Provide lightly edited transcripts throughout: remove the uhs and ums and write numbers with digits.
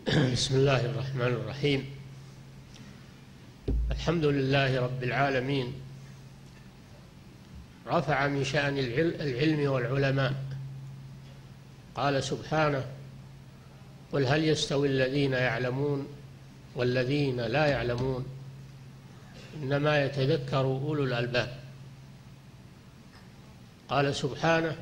بسم الله الرحمن الرحيم. الحمد لله رب العالمين، رفع من شأن العلم والعلماء. قال سبحانه: قل هل يستوي الذين يعلمون والذين لا يعلمون إنما يتذكر أولو الألباب. قال سبحانه: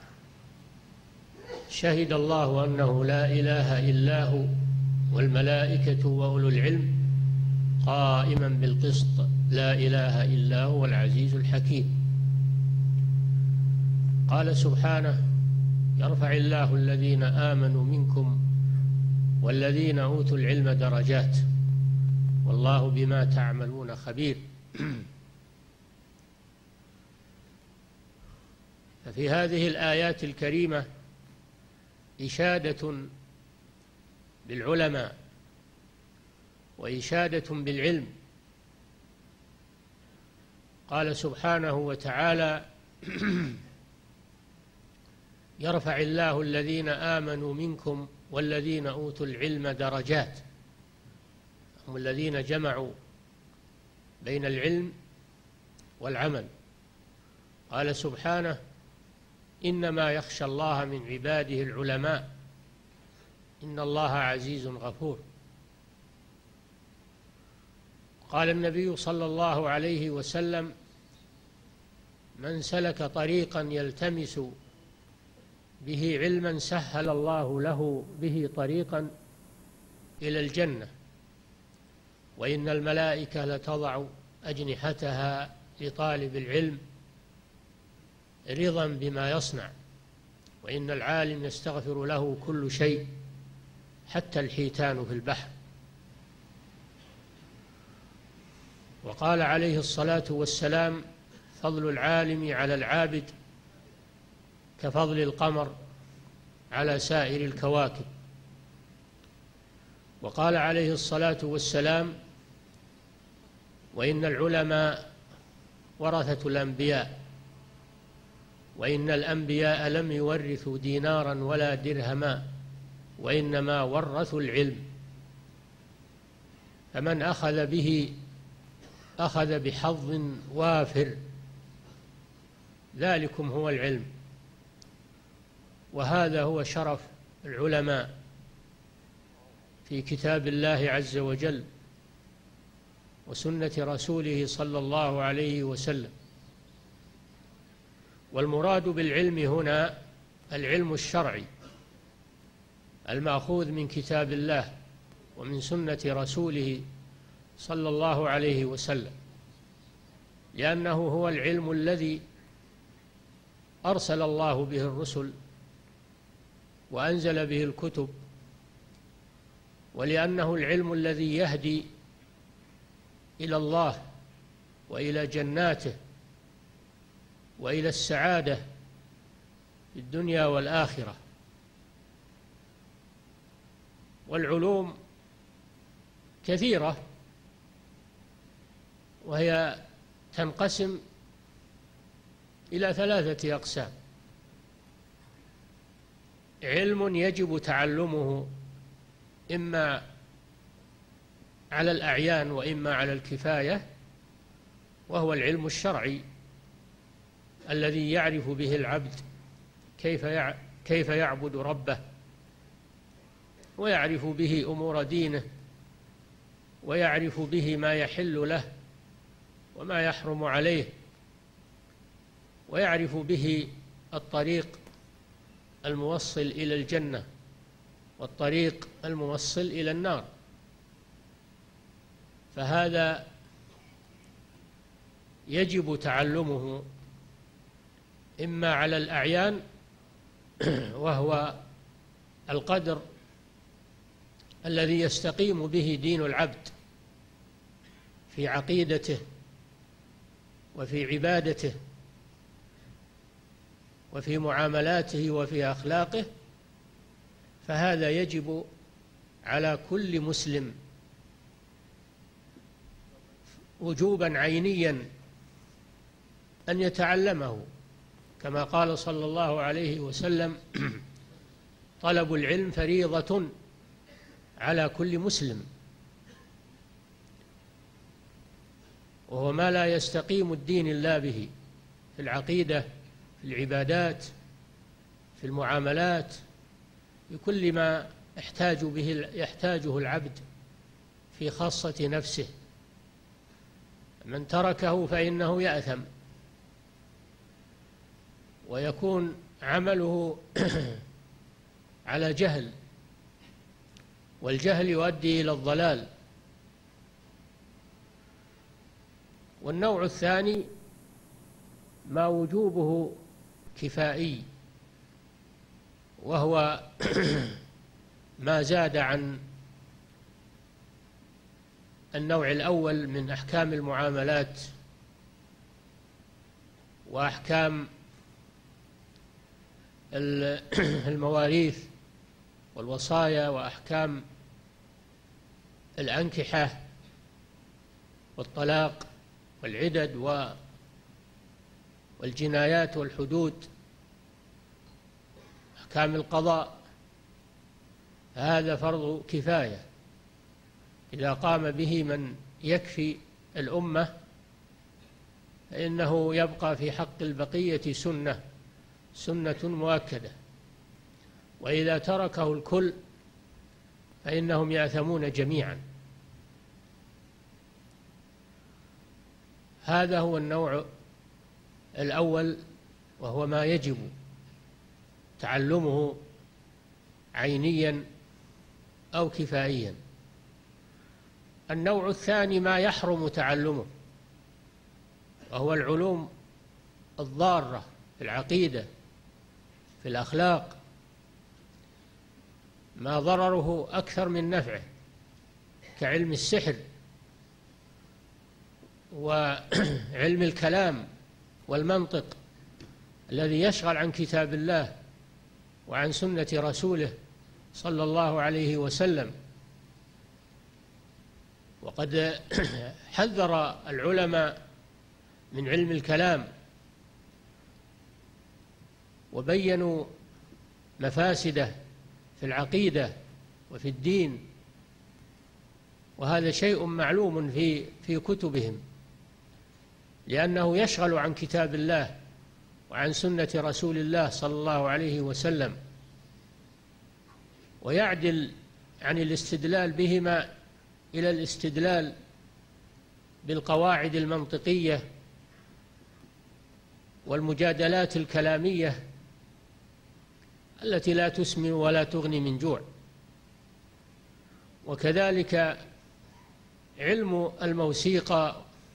شهد الله أنه لا إله إلا هو والملائكة وأولو العلم قائما بالقسط لا إله إلا هو العزيز الحكيم. قال سبحانه: يرفع الله الذين آمنوا منكم والذين أوتوا العلم درجات والله بما تعملون خبير. ففي هذه الآيات الكريمة إشادة بالعلماء وإشادة بالعلم. قال سبحانه وتعالى: يرفع الله الذين آمنوا منكم والذين أوتوا العلم درجات، هم الذين جمعوا بين العلم والعمل. قال سبحانه: إنما يخشى الله من عباده العلماء إن الله عزيز غفور. قال النبي صلى الله عليه وسلم: من سلك طريقا يلتمس به علما سهل الله له به طريقا إلى الجنة، وإن الملائكة لتضع أجنحتها لطالب العلم رضا بما يصنع، وإن العالم يستغفر له كل شيء حتى الحيتان في البحر. وقال عليه الصلاة والسلام: فضل العالم على العابد كفضل القمر على سائر الكواكب. وقال عليه الصلاة والسلام: وإن العلماء ورثة الأنبياء، وإن الأنبياء لم يورثوا دينارا ولا درهما وإنما ورثوا العلم، فمن أخذ به أخذ بحظ وافر، ذلكم هو العلم. وهذا هو شرف العلماء في كتاب الله عز وجل وسنة رسوله صلى الله عليه وسلم. والمراد بالعلم هنا العلم الشرعي المأخوذ من كتاب الله ومن سنة رسوله صلى الله عليه وسلم، لأنه هو العلم الذي أرسل الله به الرسل وأنزل به الكتب، ولأنه العلم الذي يهدي إلى الله وإلى جناته وإلى السعادة في الدنيا والآخرة. والعلوم كثيرة، وهي تنقسم إلى 3 أقسام: علم يجب تعلمه إما على الأعيان وإما على الكفاية، وهو العلم الشرعي الذي يعرف به العبد كيف يعبد ربه، ويعرف به أمور دينه، ويعرف به ما يحل له وما يحرم عليه، ويعرف به الطريق الموصل إلى الجنة والطريق الموصل إلى النار. فهذا يجب تعلمه إما على الأعيان، وهو القدر الذي يستقيم به دين العبد في عقيدته وفي عبادته وفي معاملاته وفي أخلاقه، فهذا يجب على كل مسلم وجوبا عينيا أن يتعلمه، كما قال صلى الله عليه وسلم: طلب العلم فريضة على كل مسلم، وهو ما لا يستقيم الدين إلا به، في العقيدة، في العبادات، في المعاملات، بكل ما يحتاجه العبد في خاصة نفسه. من تركه فإنه يأثم ويكون عمله على جهل، والجهل يؤدي إلى الضلال. والنوع الثاني ما وجوبه كفائي، وهو ما زاد عن النوع الأول من أحكام المعاملات وأحكام المواريث والوصايا وأحكام الأنكحة والطلاق والعدد والجنايات والحدود، أحكام القضاء. هذا فرض كفاية، إذا قام به من يكفي الأمة فإنه يبقى في حق البقية سنة مؤكدة، وإذا تركه الكل فإنهم يأثمون جميعا. هذا هو النوع الأول، وهو ما يجب تعلمه عينيا أو كفائيا. النوع الثاني ما يحرم تعلمه، وهو العلوم الضارة في العقيدة، في الأخلاق، ما ضرره أكثر من نفعه، كعلم السحر وعلم الكلام والمنطق الذي يشغل عن كتاب الله وعن سنة رسوله صلى الله عليه وسلم. وقد حذر العلماء من علم الكلام وبينوا مفاسده في العقيدة وفي الدين، وهذا شيء معلوم في كتبهم، لأنه يشغل عن كتاب الله وعن سنة رسول الله صلى الله عليه وسلم، ويعدل عن الاستدلال بهما إلى الاستدلال بالقواعد المنطقية والمجادلات الكلامية التي لا تسمن ولا تغني من جوع. وكذلك علم الموسيقى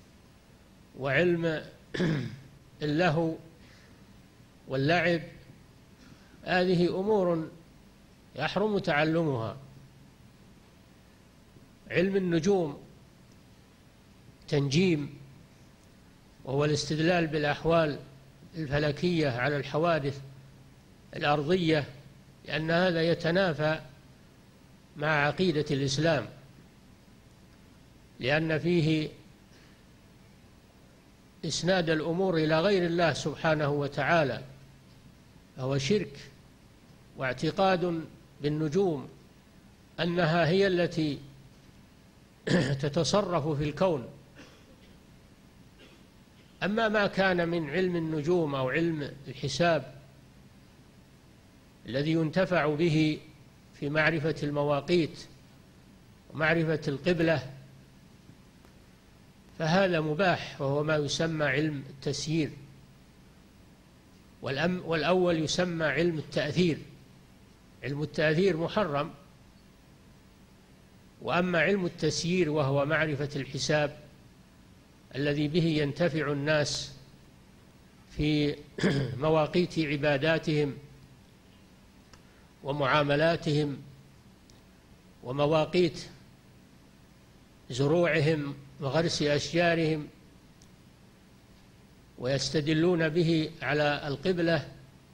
وعلم اللهو واللعب، هذه أمور يحرم تعلمها. علم النجوم، تنجيم، وهو الاستدلال بالأحوال الفلكية على الحوادث الأرضية، لأن هذا يتنافى مع عقيدة الإسلام، لأن فيه إسناد الأمور إلى غير الله سبحانه وتعالى، فهو شرك، واعتقاد بالنجوم أنها هي التي تتصرف في الكون. أما ما كان من علم النجوم أو علم الحساب الذي ينتفع به في معرفة المواقيت ومعرفة القبلة فهذا مباح، وهو ما يسمى علم التسيير، والأول يسمى علم التأثير. علم التأثير محرم، وأما علم التسيير وهو معرفة الحساب الذي به ينتفع الناس في مواقيت عباداتهم ومعاملاتهم ومواقيت زروعهم وغرس أشجارهم، ويستدلون به على القبلة،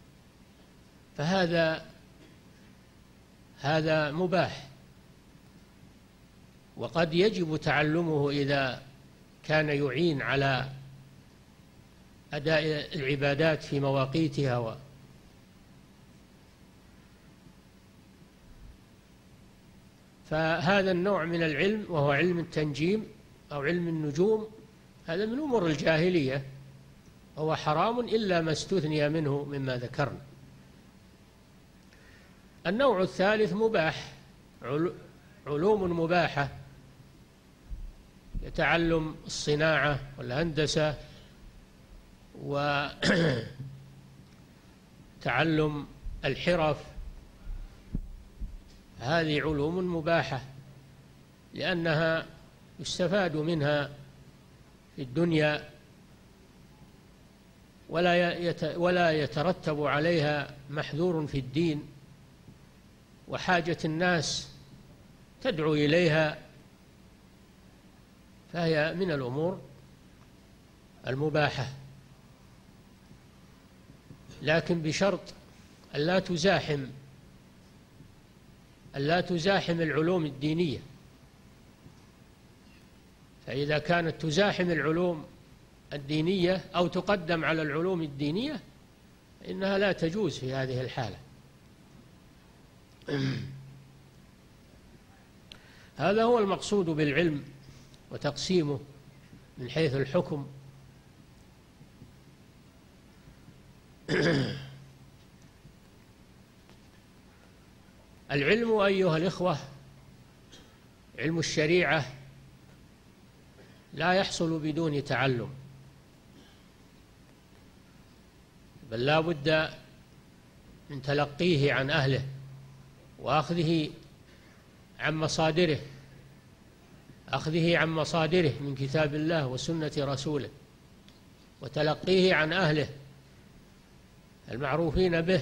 فهذا مباح، وقد يجب تعلمه إذا كان يعين على أداء العبادات في مواقيتها. فهذا النوع من العلم وهو علم التنجيم أو علم النجوم هذا من أمور الجاهلية، هو حرام إلا ما استثني منه مما ذكرنا. النوع الثالث مباح، علوم مباحة، يتعلم الصناعة والهندسة وتعلم الحرف، هذه علوم مباحة لأنها يستفاد منها في الدنيا ولا يترتب عليها محذور في الدين، وحاجة الناس تدعو إليها، فهي من الأمور المباحة، لكن بشرط ألا تزاحم العلوم الدينية. فإذا كانت تزاحم العلوم الدينية أو تقدم على العلوم الدينية إنها لا تجوز في هذه الحالة. هذا هو المقصود بالعلم وتقسيمه من حيث الحكم. العلم أيها الإخوة، علم الشريعة لا يحصل بدون تعلم، بل لا بد من تلقيه عن أهله وأخذه عن مصادره، من كتاب الله وسنة رسوله، وتلقيه عن أهله المعروفين به.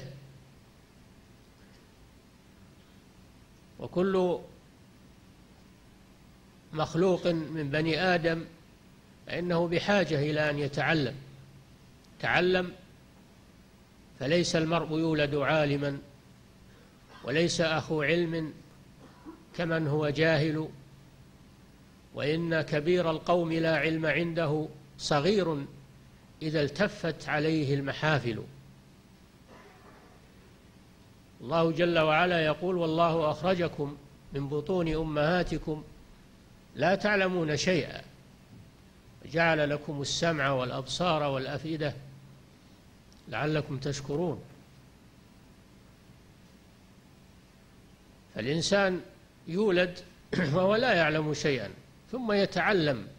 وكل مخلوق من بني آدم فإنه بحاجة إلى أن يتعلم، فليس المرء يولد عالما، وليس أخو علم كمن هو جاهل، وإن كبير القوم لا علم عنده صغير إذا التفت عليه المحافل. الله جل وعلا يقول: والله أخرجكم من بطون أمهاتكم لا تعلمون شيئا جعل لكم السمع والأبصار والأفئدة لعلكم تشكرون. فالإنسان يولد وهو لا يعلم شيئا ثم يتعلم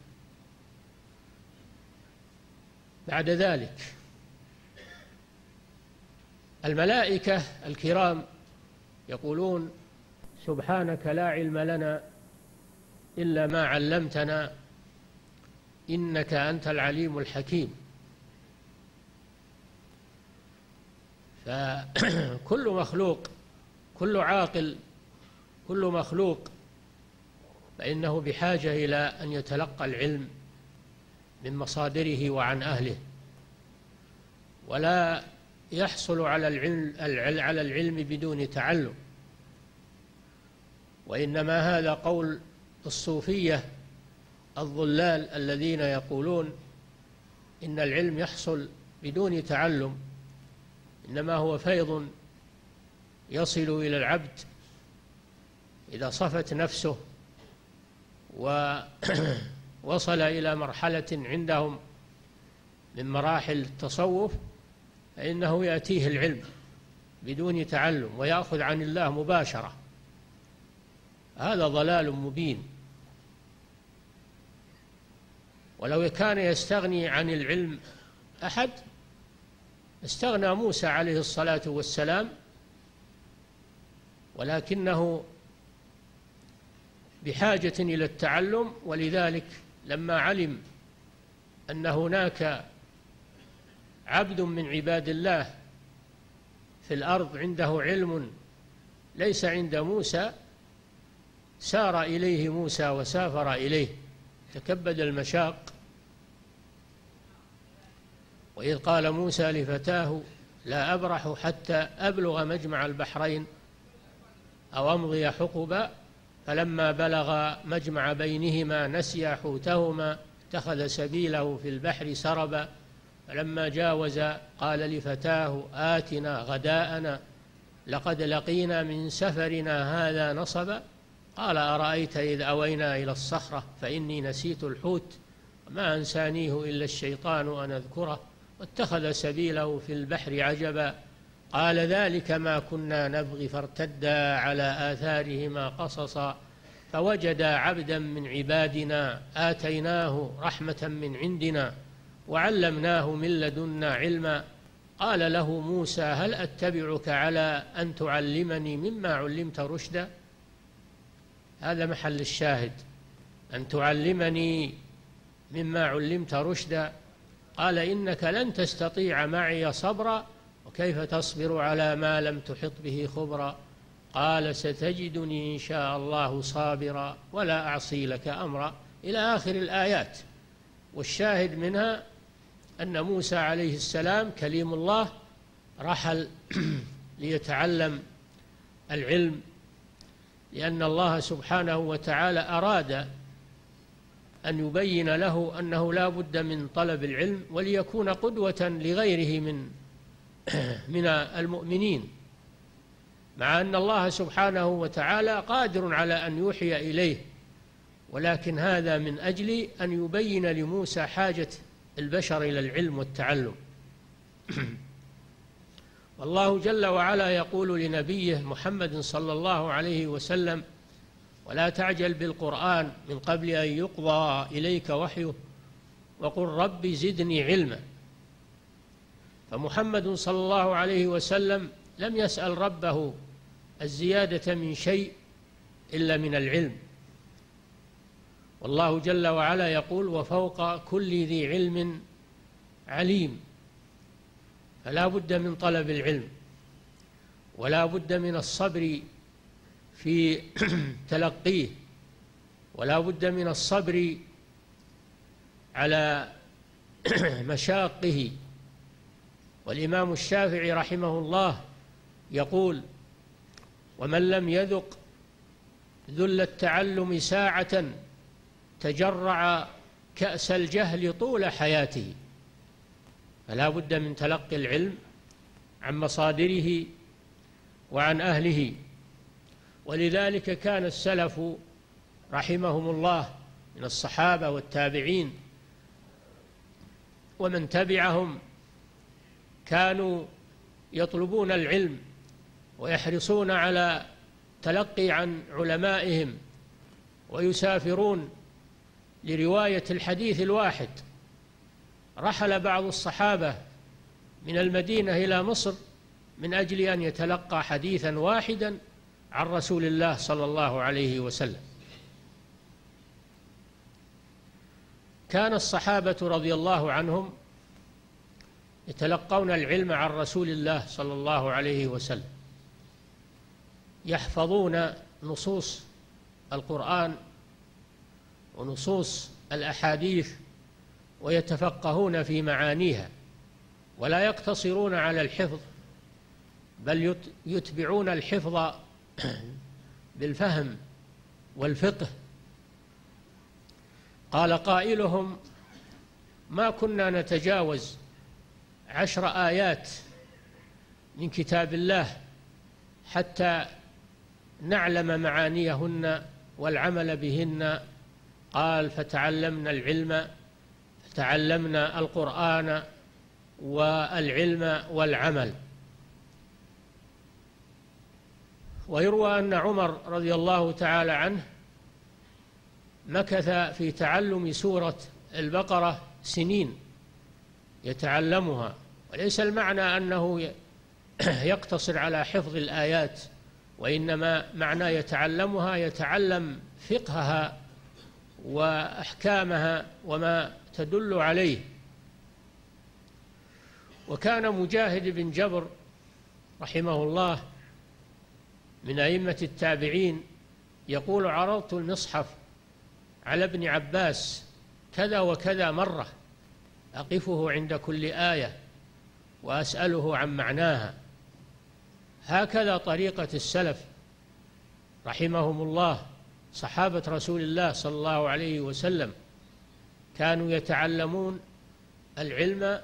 بعد ذلك. الملائكة الكرام يقولون: سبحانك لا علم لنا إلا ما علمتنا إنك أنت العليم الحكيم. فكل مخلوق، كل عاقل، كل مخلوق فإنه بحاجة إلى أن يتلقى العلم من مصادره وعن أهله، ولا يحصل على العلم بدون تعلم. وإنما هذا قول الصوفية الضلال الذين يقولون إن العلم يحصل بدون تعلم، إنما هو فيض يصل إلى العبد إذا صفت نفسه ووصل إلى مرحلة عندهم من مراحل التصوف، فإنه يأتيه العلم بدون تعلم ويأخذ عن الله مباشرة. هذا ضلال مبين. ولو كان يستغني عن العلم أحد استغنى موسى عليه الصلاة والسلام، ولكنه بحاجة إلى التعلم. ولذلك لما علم أن هناك عبد من عباد الله في الأرض عنده علم ليس عند موسى، سار إليه موسى وسافر إليه، تكبد المشاق. وإذ قال موسى لفتاه: لا أبرح حتى أبلغ مجمع البحرين أو أمضي حقبا، فلما بلغ مجمع بينهما نسيا حوتهما اتخذ سبيله في البحر سربا، فلما جاوز قال لفتاه: آتنا غداءنا لقد لقينا من سفرنا هذا نصبا، قال أرأيت إذ أوينا إلى الصخرة فإني نسيت الحوت وما أنسانيه إلا الشيطان أن أذكره واتخذ سبيله في البحر عجبا قال ذلك ما كنا نبغي فارتدا على آثارهما قصصا فوجدا عبدا من عبادنا آتيناه رحمة من عندنا وعلمناه من لدنا علما قال له موسى هل أتبعك على أن تعلمني مما علمت رشدا. هذا محل الشاهد، أن تعلمني مما علمت رشدا. قال إنك لن تستطيع معي صبرا وكيف تصبر على ما لم تحط به خبرا قال ستجدني إن شاء الله صابرا ولا أعصي لك أمرا إلى آخر الآيات. والشاهد منها أن موسى عليه السلام كليم الله رحل ليتعلم العلم، لأن الله سبحانه وتعالى أراد أن يبين له أنه لا بد من طلب العلم وليكون قدوة لغيره من المؤمنين، مع أن الله سبحانه وتعالى قادر على أن يوحي إليه، ولكن هذا من أجل أن يبين لموسى حاجة البشر إلى العلم والتعلم. والله جل وعلا يقول لنبيه محمد صلى الله عليه وسلم ولا تعجل بالقرآن من قبل أن يقضى إليك وحيه وقل رب زدني علما. فمحمد صلى الله عليه وسلم لم يسأل ربه الزيادة من شيء إلا من العلم، والله جل وعلا يقول وفوق كل ذي علم عليم. فلا بد من طلب العلم ولا بد من الصبر في تلقيه ولا بد من الصبر على مشاقه. والإمام الشافعي رحمه الله يقول ومن لم يذق ذل التعلم ساعة تجرع كأس الجهل طول حياته. فلا بد من تلقي العلم عن مصادره وعن أهله. ولذلك كان السلف رحمهم الله من الصحابة والتابعين ومن تبعهم كانوا يطلبون العلم ويحرصون على تلقي عن علمائهم ويسافرون لرواية الحديث الواحد. رحل بعض الصحابة من المدينة إلى مصر من أجل أن يتلقى حديثا واحدا عن رسول الله صلى الله عليه وسلم. كان الصحابة رضي الله عنهم يتلقون العلم عن رسول الله صلى الله عليه وسلم، يحفظون نصوص القرآن ونصوص الأحاديث ويتفقهون في معانيها، ولا يقتصرون على الحفظ بل يتبعون الحفظ بالفهم والفقه. قال قائلهم ما كنا نتجاوز 10 آيات من كتاب الله حتى نعلم معانيهن والعمل بهن. قال فتعلمنا العلم فتعلمنا القرآن والعلم والعمل. ويروى أن عمر رضي الله تعالى عنه مكث في تعلم سورة البقرة سنين يتعلمها، وليس المعنى أنه يقتصر على حفظ الآيات، وإنما معنى يتعلمها يتعلم فقهها وأحكامها وما تدل عليه. وكان مجاهد بن جبر رحمه الله من أئمة التابعين يقول عرضت المصحف على ابن عباس كذا وكذا مرة أقفه عند كل آية وأسأله عن معناها. هكذا طريقة السلف رحمهم الله صحابة رسول الله صلى الله عليه وسلم، كانوا يتعلمون العلم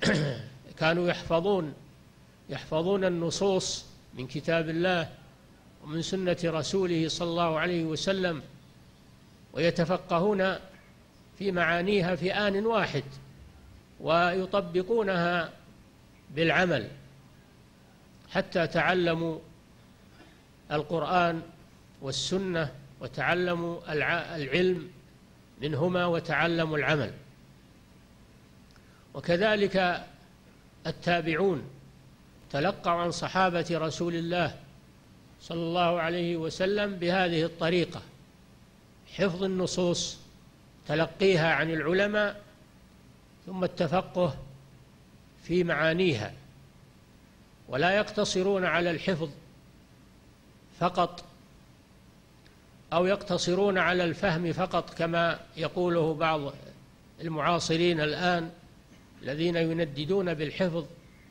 وكانوا يحفظون النصوص من كتاب الله ومن سنة رسوله صلى الله عليه وسلم، ويتفقهون في معانيها في آن واحد ويطبقونها بالعمل، حتى تعلموا القرآن والسنة وتعلموا العلم منهما وتعلموا العمل. وكذلك التابعون تلقوا عن صحابة رسول الله صلى الله عليه وسلم بهذه الطريقة: حفظ النصوص، تلقيها عن العلماء، ثم التفقه في معانيها، ولا يقتصرون على الحفظ فقط أو يقتصرون على الفهم فقط كما يقوله بعض المعاصرين الآن الذين ينددون بالحفظ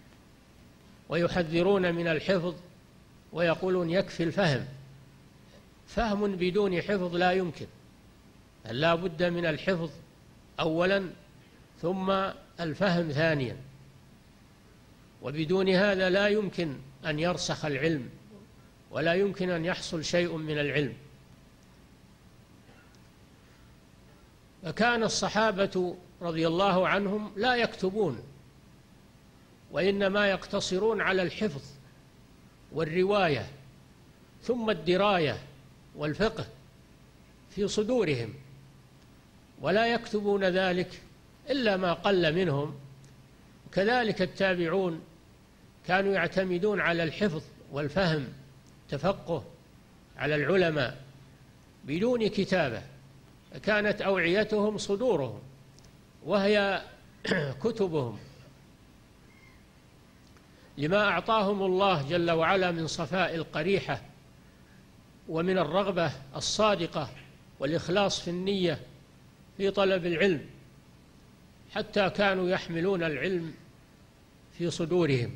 ويحذرون من الحفظ ويقولون يكفي الفهم. فهم بدون حفظ لا يمكن، لا بد من الحفظ أولا ثم الفهم ثانيا، وبدون هذا لا يمكن أن يرسخ العلم ولا يمكن أن يحصل شيء من العلم. فكان الصحابة رضي الله عنهم لا يكتبون، وإنما يقتصرون على الحفظ والرواية ثم الدراية والفقه في صدورهم، ولا يكتبون ذلك إلا ما قل منهم. كذلك التابعون كانوا يعتمدون على الحفظ والفهم، تفقه على العلماء بدون كتابة، كانت أوعيتهم صدورهم وهي كتبهم، لما أعطاهم الله جل وعلا من صفاء القريحة ومن الرغبة الصادقة والإخلاص في النية في طلب العلم، حتى كانوا يحملون العلم في صدورهم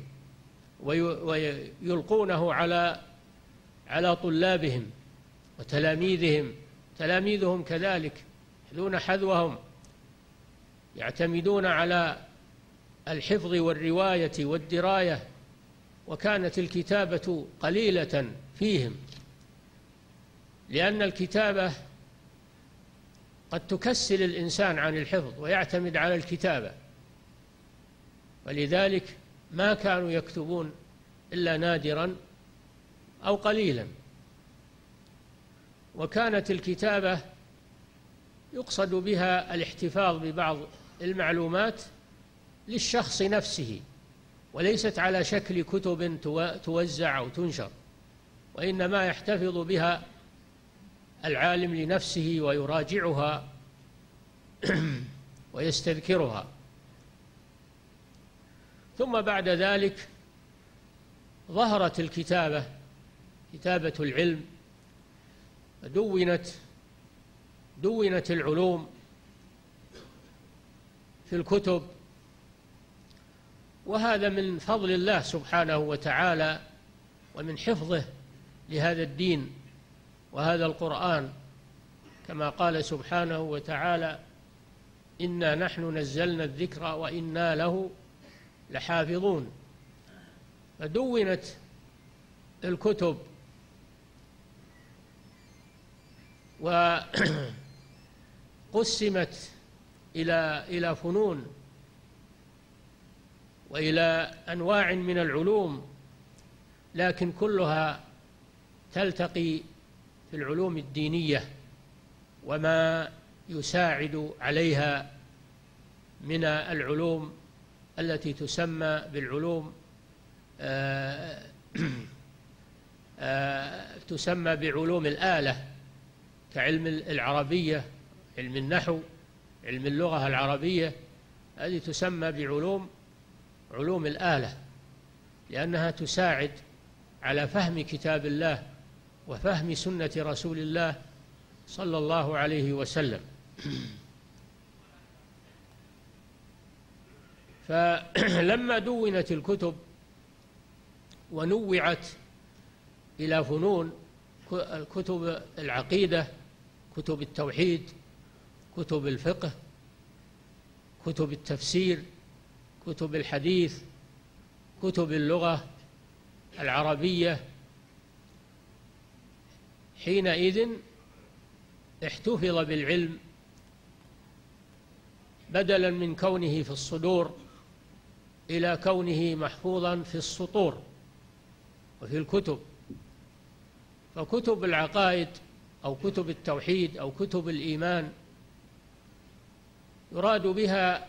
ويلقونه على طلابهم وتلاميذهم. تلاميذهم كذلك يحذون حذوهم، يعتمدون على الحفظ والرواية والدراية، وكانت الكتابة قليلة فيهم، لأن الكتابة قد تكسل الإنسان عن الحفظ ويعتمد على الكتابة، ولذلك ما كانوا يكتبون إلا نادرا أو قليلا. وكانت الكتابة يقصد بها الاحتفاظ ببعض المعلومات للشخص نفسه، وليست على شكل كتب توزع أو تنشر، وإنما يحتفظ بها العالم لنفسه ويراجعها ويستذكرها. ثم بعد ذلك ظهرت الكتابة، كتابة العلم، دونت العلوم في الكتب، وهذا من فضل الله سبحانه وتعالى ومن حفظه لهذا الدين وهذا القرآن، كما قال سبحانه وتعالى: إنا نحن نزلنا الذكر وإنا له لحافظون. فدونت الكتب وقسمت إلى فنون وإلى أنواع من العلوم، لكن كلها تلتقي في العلوم الدينية وما يساعد عليها من العلوم التي تسمى بالعلوم تسمى بعلوم الآلة، كعلم العربية، علم النحو، علم اللغة العربية، هذه تسمى علوم الآلة، لأنها تساعد على فهم كتاب الله وفهم سنة رسول الله صلى الله عليه وسلم. فلما دونت الكتب ونوعت إلى فنون، كتب العقيدة، كتب التوحيد، كتب الفقه، كتب التفسير، كتب الحديث، كتب اللغة العربية، حينئذ احتفظ بالعلم بدلا من كونه في الصدور إلى كونه محفوظا في السطور وفي الكتب. فكتب العقائد أو كتب التوحيد أو كتب الإيمان يراد بها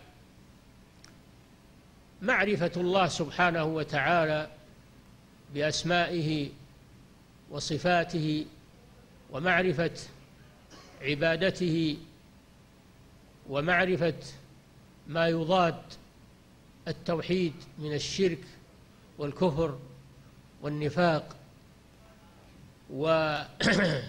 معرفة الله سبحانه وتعالى بأسمائه وصفاته، ومعرفة عبادته، ومعرفة ما يضاد التوحيد من الشرك والكفر والنفاق وأنواع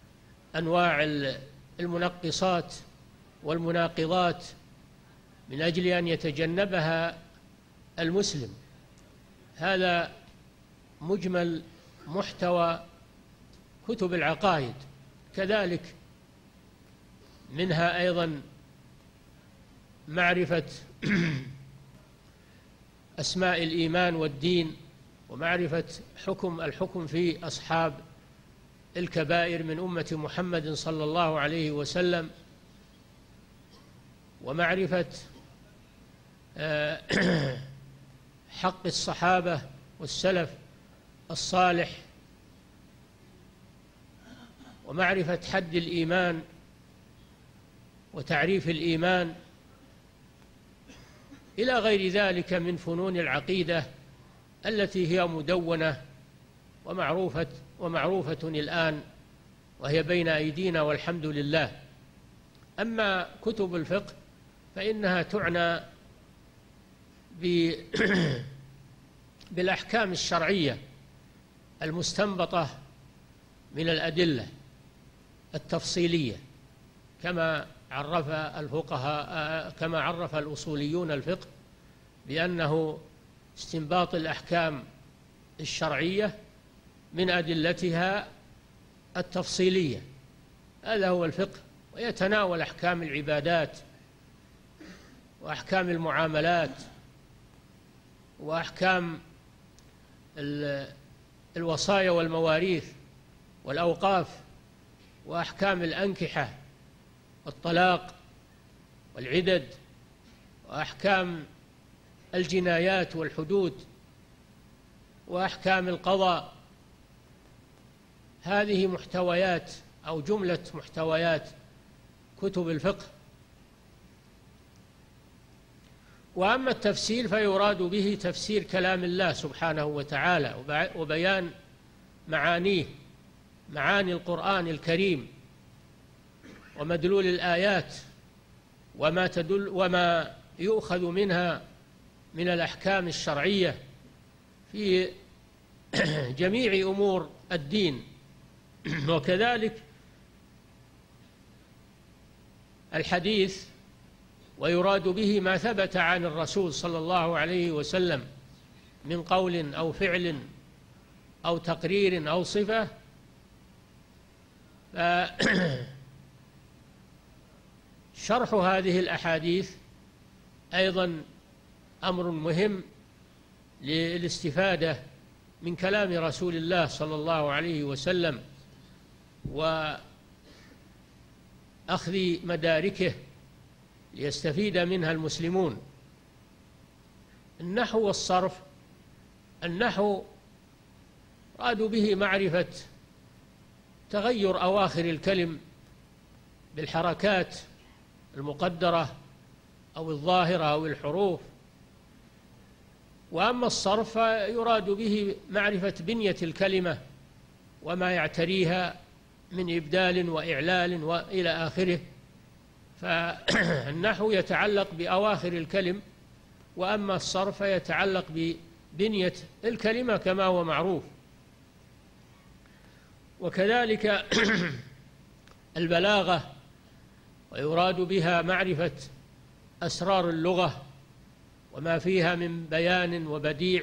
المنقصات والمناقضات، من أجل أن يتجنبها المسلم. هذا مجمل محتوى كتب العقائد. كذلك منها أيضا معرفة أسماء الإيمان والدين، ومعرفة الحكم في أصحاب الكبائر من أمة محمد صلى الله عليه وسلم، ومعرفة حق الصحابة والسلف الصالح، ومعرفة حد الإيمان وتعريف الإيمان، إلى غير ذلك من فنون العقيدة التي هي مدونة ومعروفة الآن، وهي بين أيدينا والحمد لله. أما كتب الفقه فإنها تعنى بالأحكام الشرعية المستنبطة من الأدلة التفصيلية، كما عرف الأصوليون الفقه بأنه استنباط الأحكام الشرعية من أدلتها التفصيلية. هذا هو الفقه، ويتناول أحكام العبادات وأحكام المعاملات وأحكام الوصايا والمواريث والأوقاف وأحكام الأنكحة والطلاق والعدد وأحكام الجنايات والحدود وأحكام القضاء. هذه محتويات أو جملة محتويات كتب الفقه. وأما التفسير فيراد به تفسير كلام الله سبحانه وتعالى وبيان معانيه، معاني القرآن الكريم ومدلول الآيات وما يؤخذ منها من الأحكام الشرعية في جميع أمور الدين. وكذلك الحديث، ويراد به ما ثبت عن الرسول صلى الله عليه وسلم من قول أو فعل أو تقرير أو صفة. شرح هذه الأحاديث أيضا أمر مهم للاستفادة من كلام رسول الله صلى الله عليه وسلم وأخذ مداركه ليستفيد منها المسلمون. النحو والصرف: النحو راد به معرفة تغير أواخر الكلم بالحركات المقدرة أو الظاهرة أو الحروف. وأما الصرف فيراد به معرفة بنية الكلمة وما يعتريها من إبدال وإعلال وإلى آخره. فالنحو يتعلق بأواخر الكلم، وأما الصرف يتعلق ببنية الكلمة كما هو معروف. وكذلك البلاغة، ويراد بها معرفة أسرار اللغة وما فيها من بيان وبديع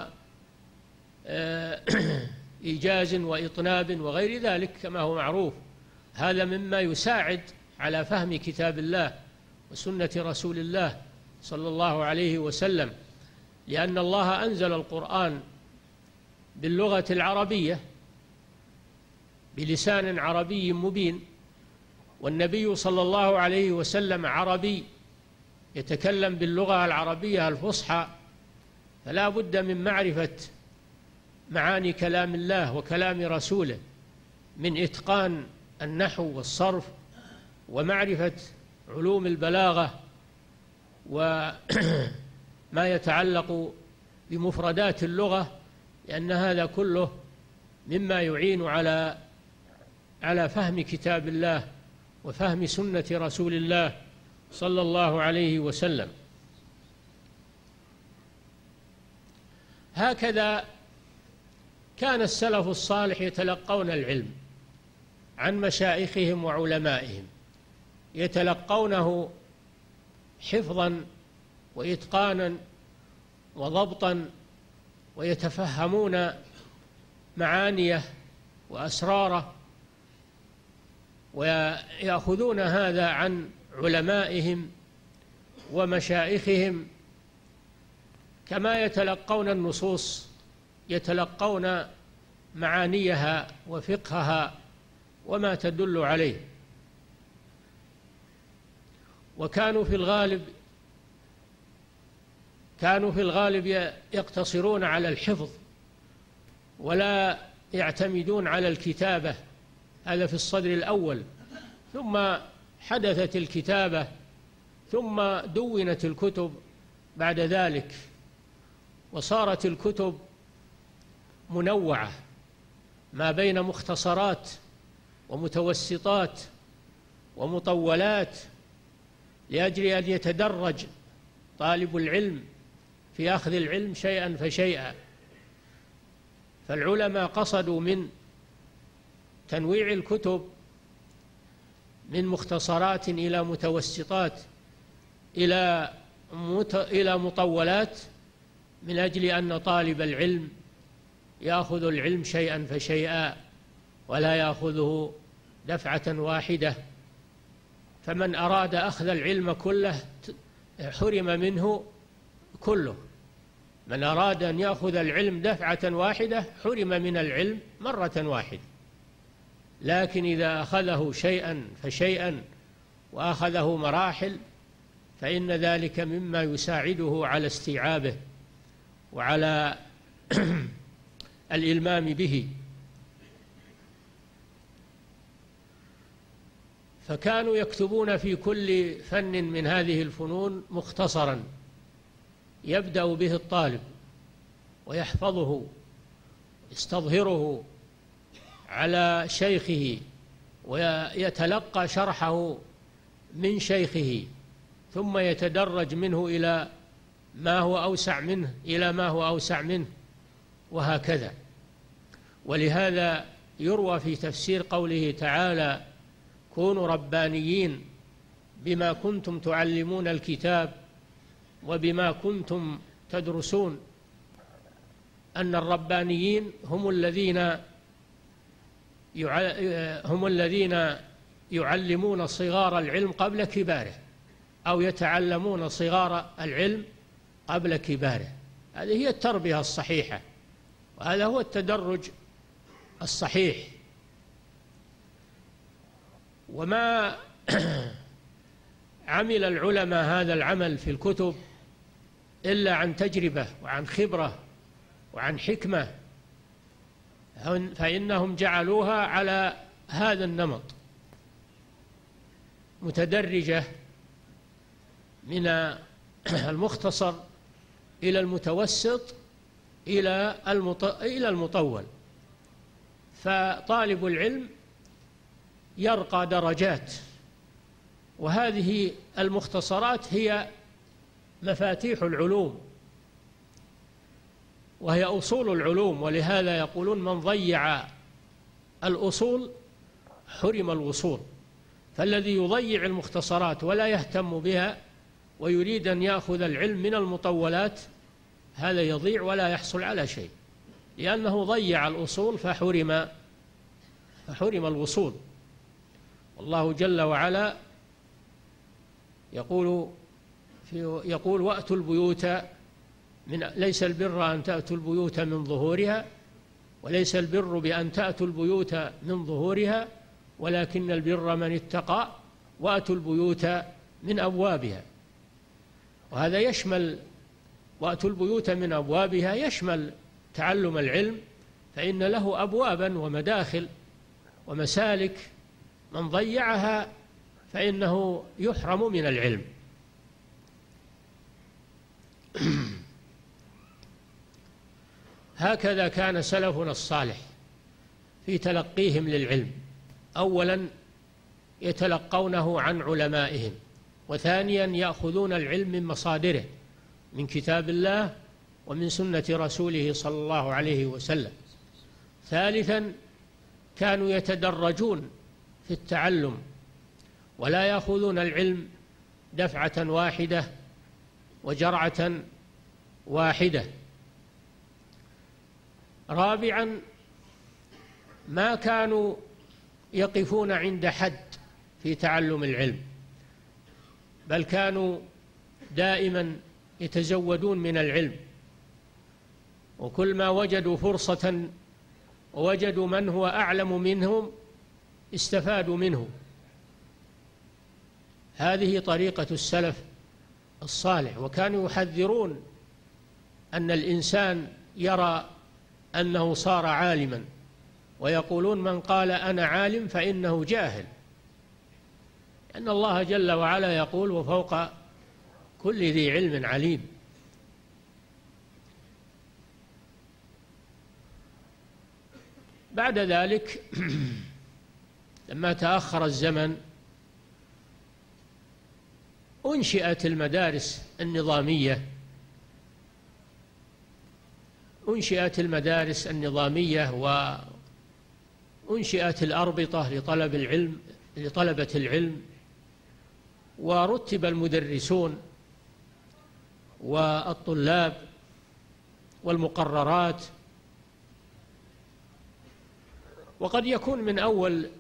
وإيجاز وإطناب وغير ذلك كما هو معروف. هذا مما يساعد على فهم كتاب الله وسنة رسول الله صلى الله عليه وسلم، لأن الله أنزل القرآن باللغة العربية، بلسان عربي مبين، والنبي صلى الله عليه وسلم عربي يتكلم باللغة العربية الفصحى، فلا بد من معرفة معاني كلام الله وكلام رسوله، من إتقان النحو والصرف ومعرفة علوم البلاغة وما يتعلق بمفردات اللغة، لأن هذا كله مما يعين على فهم كتاب الله وفهم سنة رسول الله صلى الله عليه وسلم. هكذا كان السلف الصالح يتلقون العلم عن مشايخهم وعلمائهم، يتلقونه حفظا وإتقانا وضبطا، ويتفهمون معانيه وأسراره، ويأخذون هذا عن علمائهم ومشايخهم، كما يتلقون النصوص يتلقون معانيها وفقهها وما تدل عليه. وكانوا في الغالب يقتصرون على الحفظ ولا يعتمدون على الكتابة، هذا في الصدر الأول، ثم حدثت الكتابة، ثم دونت الكتب بعد ذلك، وصارت الكتب منوعة ما بين مختصرات ومتوسطات ومطولات، لأجل أن يتدرج طالب العلم في أخذ العلم شيئا فشيئا. فالعلماء قصدوا من تنويع الكتب من مختصرات إلى متوسطات إلى مطولات، من أجل أن طالب العلم يأخذ العلم شيئا فشيئا ولا يأخذه دفعة واحدة. فمن أراد أخذ العلم كله حرم منه كله، من أراد أن يأخذ العلم دفعة واحدة حرم من العلم مرة واحدة. لكن إذا أخذه شيئا فشيئا وأخذه مراحل، فإن ذلك مما يساعده على استيعابه وعلى الإلمام به. فكانوا يكتبون في كل فن من هذه الفنون مختصرا يبدأ به الطالب ويحفظه يستظهره على شيخه ويتلقى شرحه من شيخه، ثم يتدرج منه إلى ما هو أوسع منه إلى ما هو أوسع منه، وهكذا. ولهذا يروى في تفسير قوله تعالى: كونوا ربانيين بما كنتم تعلمون الكتاب وبما كنتم تدرسون، أن الربانيين هم الذين يعلمون صغار العلم قبل كباره، أو يتعلمون صغار العلم قبل كباره. هذه هي التربية الصحيحة، وهذا هو التدرج الصحيح. وما عمل العلماء هذا العمل في الكتب إلا عن تجربة وعن خبرة وعن حكمة، فإنهم جعلوها على هذا النمط، متدرجة من المختصر إلى المتوسط إلى المطول. فطالب العلم يرقى درجات، وهذه المختصرات هي مفاتيح العلوم وهي أصول العلوم. ولهذا يقولون: من ضيع الأصول حرم الوصول. فالذي يضيع المختصرات ولا يهتم بها ويريد أن يأخذ العلم من المطولات، هذا يضيع ولا يحصل على شيء، لأنه ضيع الأصول فحرم الوصول. الله جل وعلا يقول: وأتوا البيوت ليس البر أن تأتوا البيوت من ظهورها وليس البر بأن تأتوا البيوت من ظهورها ولكن البر من اتقى وأتوا البيوت من أبوابها. وهذا يشمل وأتوا البيوت من أبوابها يشمل تعلم العلم، فإن له أبوابا ومداخل ومسالك، من ضيعها فإنه يحرم من العلم. هكذا كان سلفنا الصالح في تلقيهم للعلم، أولا يتلقونه عن علمائهم، وثانيا يأخذون العلم من مصادره، من كتاب الله ومن سنة رسوله صلى الله عليه وسلم. ثالثا كانوا يتدرجون في التعلم ولا يأخذون العلم دفعة واحدة وجرعة واحدة. رابعا ما كانوا يقفون عند حد في تعلم العلم، بل كانوا دائما يتزودون من العلم، وكل ما وجدوا فرصة ووجدوا من هو أعلم منهم استفادوا منه. هذه طريقة السلف الصالح. وكانوا يحذرون أن الإنسان يرى أنه صار عالما، ويقولون من قال أنا عالم فإنه جاهل، لأن الله جل وعلا يقول وفوق كل ذي علم عليم. بعد ذلك لما تأخر الزمن أنشئت المدارس النظامية، وأنشئت الأربطة لطلبة العلم، ورتب المدرسون والطلاب والمقررات. وقد يكون من أول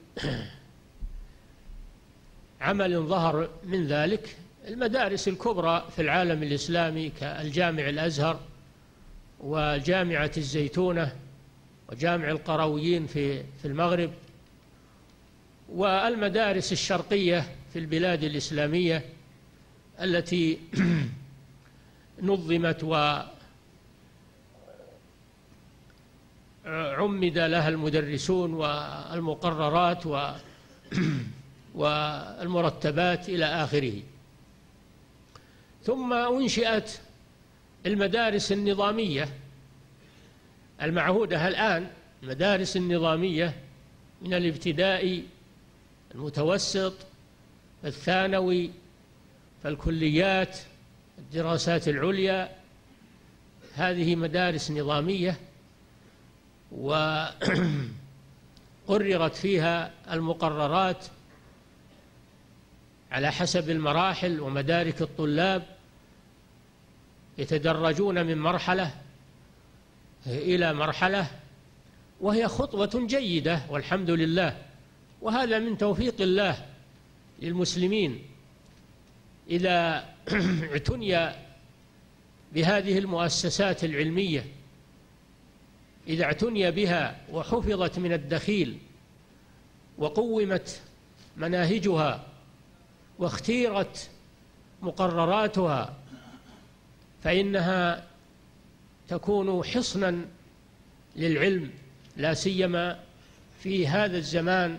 عمل ظهر من ذلك المدارس الكبرى في العالم الإسلامي كالجامع الأزهر وجامعة الزيتونة وجامع القرويين في المغرب، والمدارس الشرقية في البلاد الإسلامية التي نظمت وعمد لها المدرسون والمقررات والمرتبات إلى آخره. ثم أنشئت المدارس النظامية المعهودة الآن، المدارس النظامية من الابتدائي، المتوسط، الثانوي، فالكليات، الدراسات العليا، هذه مدارس نظامية وقررت فيها المقررات على حسب المراحل ومدارك الطلاب، يتدرجون من مرحلة إلى مرحلة، وهي خطوة جيدة والحمد لله. وهذا من توفيق الله للمسلمين إذا اعتني بهذه المؤسسات العلمية، إذا اعتني بها وحفظت من الدخيل وقومت مناهجها واختيرت مقرراتها، فإنها تكون حصنا للعلم، لا سيما في هذا الزمان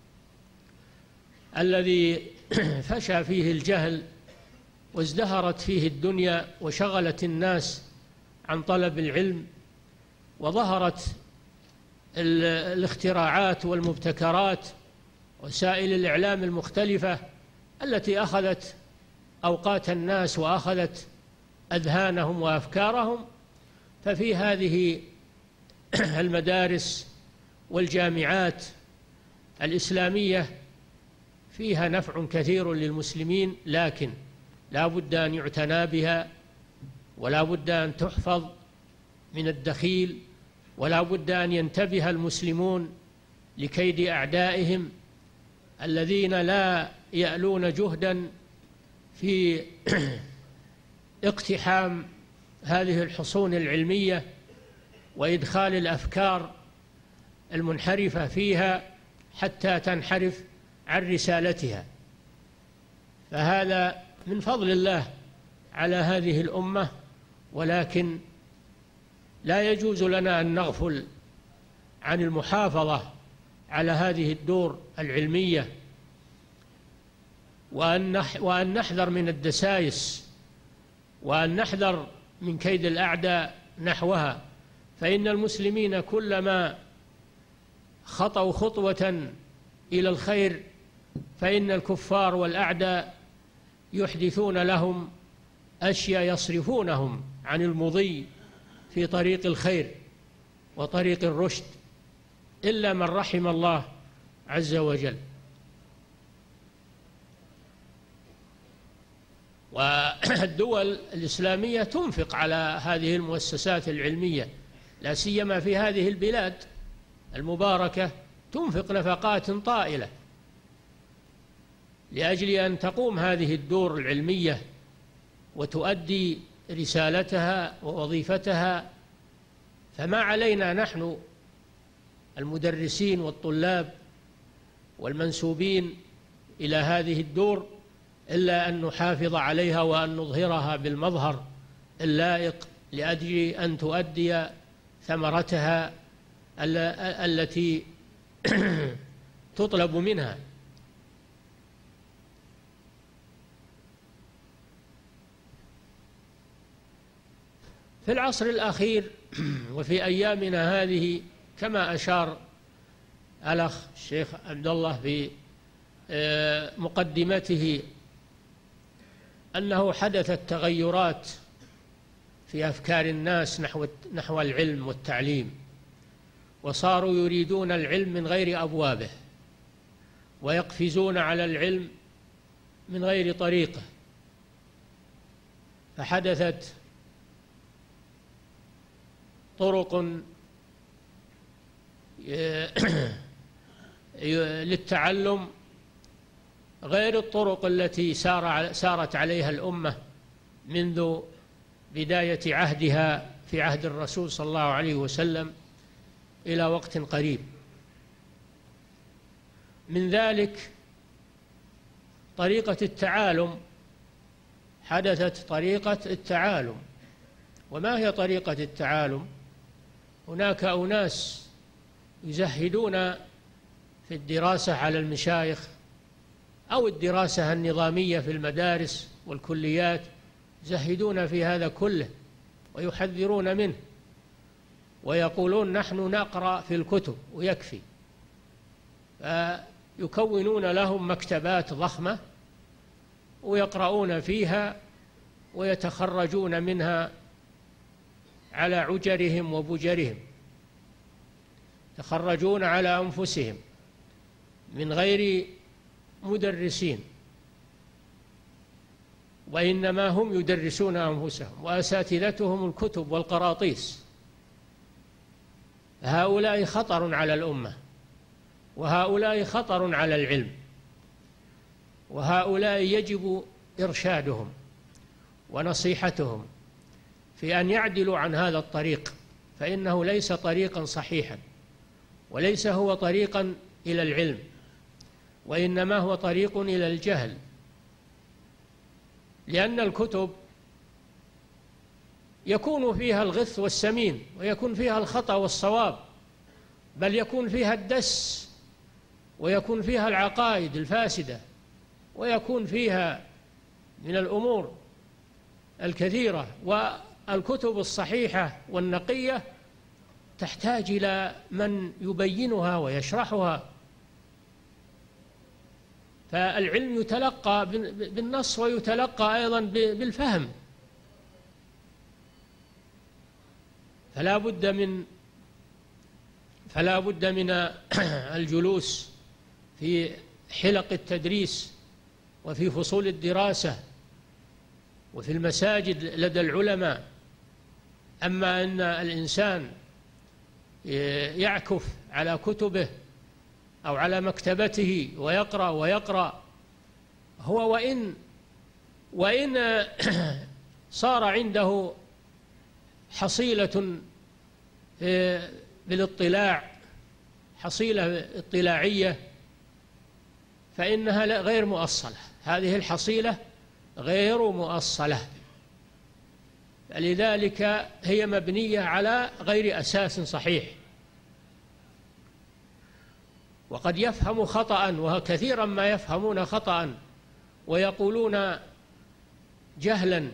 الذي فشى فيه الجهل وازدهرت فيه الدنيا وشغلت الناس عن طلب العلم، وظهرت الاختراعات والمبتكرات وسائل الإعلام المختلفة التي أخذت أوقات الناس وأخذت أذهانهم وأفكارهم. ففي هذه المدارس والجامعات الإسلامية فيها نفع كثير للمسلمين، لكن لا بد أن يعتنى بها، ولا بد أن تحفظ من الدخيل، ولا بد أن ينتبه المسلمون لكيد أعدائهم الذين لا يألون جهدا في اقتحام هذه الحصون العلمية وإدخال الأفكار المنحرفة فيها حتى تنحرف عن رسالتها. فهذا من فضل الله على هذه الأمة، ولكن لا يجوز لنا أن نغفل عن المحافظة على هذه الدور العلمية، وأن نحذر من الدسائس، وأن نحذر من كيد الأعداء نحوها. فإن المسلمين كلما خطوا خطوة إلى الخير فإن الكفار والأعداء يحدثون لهم أشياء يصرفونهم عن المضي في طريق الخير وطريق الرشد، إلا من رحم الله عز وجل. والدول الإسلامية تنفق على هذه المؤسسات العلمية، لا سيما في هذه البلاد المباركة، تنفق نفقات طائلة لأجل أن تقوم هذه الدور العلمية وتؤدي رسالتها ووظيفتها. فما علينا نحن المدرسين والطلاب والمنسوبين إلى هذه الدور إلا أن نحافظ عليها وأن نظهرها بالمظهر اللائق لأجل أن تؤدي ثمرتها التي تطلب منها. في العصر الأخير وفي أيامنا هذه، كما أشار الأخ الشيخ عبد الله في مقدمته، أنه حدثت تغيرات في أفكار الناس نحو العلم والتعليم، وصاروا يريدون العلم من غير أبوابه، ويقفزون على العلم من غير طريقه. فحدثت طرق للتعلم غير الطرق التي سارت عليها الأمة منذ بداية عهدها في عهد الرسول صلى الله عليه وسلم إلى وقت قريب. من ذلك طريقة التعالم، حدثت طريقة التعالم. وما هي طريقة التعالم؟ هناك أناس يزهدون في الدراسة على المشايخ أو الدراسة النظامية في المدارس والكليات، يزهدون في هذا كله ويحذرون منه، ويقولون نحن نقرأ في الكتب ويكفي. فيكونون لهم مكتبات ضخمة ويقرؤون فيها ويتخرجون منها على عجرهم وبجرهم، يتخرجون على أنفسهم من غير مدرسين، وإنما هم يدرسون أنفسهم، وأساتذتهم الكتب والقراطيس. هؤلاء خطر على الأمة، وهؤلاء خطر على العلم، وهؤلاء يجب إرشادهم ونصيحتهم في أن يعدلوا عن هذا الطريق، فإنه ليس طريقا صحيحا، وليس هو طريقا إلى العلم، وإنما هو طريق إلى الجهل. لأن الكتب يكون فيها الغث والسمين، ويكون فيها الخطأ والصواب، بل يكون فيها الدس، ويكون فيها العقائد الفاسدة، ويكون فيها من الأمور الكثيرة. والكتب الصحيحة والنقية تحتاج إلى من يبينها ويشرحها. فالعلم يتلقى بالنص ويتلقى أيضا بالفهم، فلا بد من الجلوس في حلق التدريس وفي فصول الدراسة وفي المساجد لدى العلماء. أما أن الإنسان يعكف على كتبه أو على مكتبته ويقرأ هو، وإن صار عنده حصيلة بالاطلاع حصيلة اطلاعية فإنها غير مؤصلة. هذه الحصيلة غير مؤصلة، لذلك هي مبنية على غير أساس صحيح. وقد يفهم خطأ، وكثيرا ما يفهمون خطأ ويقولون جهلا،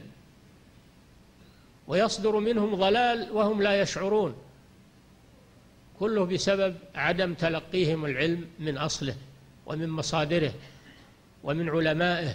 ويصدر منهم ضلال وهم لا يشعرون، كله بسبب عدم تلقيهم العلم من أصله ومن مصادره ومن علمائه.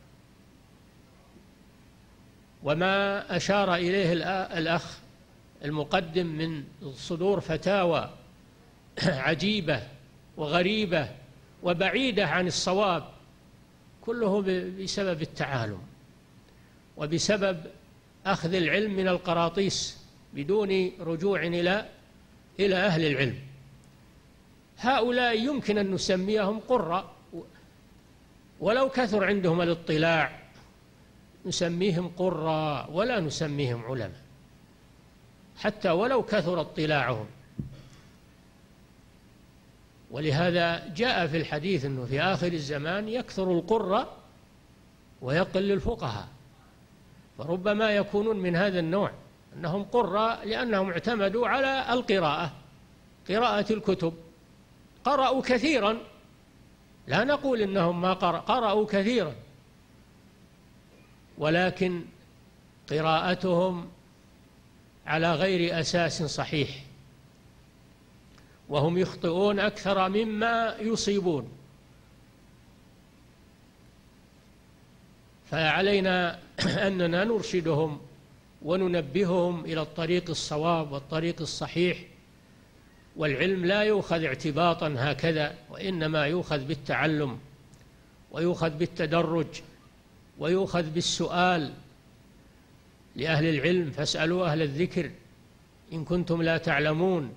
وما أشار إليه الأخ المقدم من صدور فتاوى عجيبة وغريبة وبعيدة عن الصواب، كله بسبب التعالم وبسبب أخذ العلم من القراطيس بدون رجوع إلى أهل العلم. هؤلاء يمكن أن نسميهم قراء، ولو كثر عندهم الاطلاع نسميهم قراء ولا نسميهم علماء، حتى ولو كثر اطلاعهم. ولهذا جاء في الحديث أنه في آخر الزمان يكثر القراء ويقل الفقهاء، فربما يكونون من هذا النوع، أنهم قراء لأنهم اعتمدوا على القراءة، قراءة الكتب، قرأوا كثيرا، لا نقول إنهم ما قرأوا كثيرا، ولكن قراءتهم على غير أساس صحيح، وهم يخطئون أكثر مما يصيبون. فعلينا أننا نرشدهم وننبههم إلى الطريق الصواب والطريق الصحيح. والعلم لا يؤخذ اعتباطا هكذا، وإنما يؤخذ بالتعلم، ويؤخذ بالتدرج، ويؤخذ بالسؤال لأهل العلم، فاسألوا أهل الذكر إن كنتم لا تعلمون.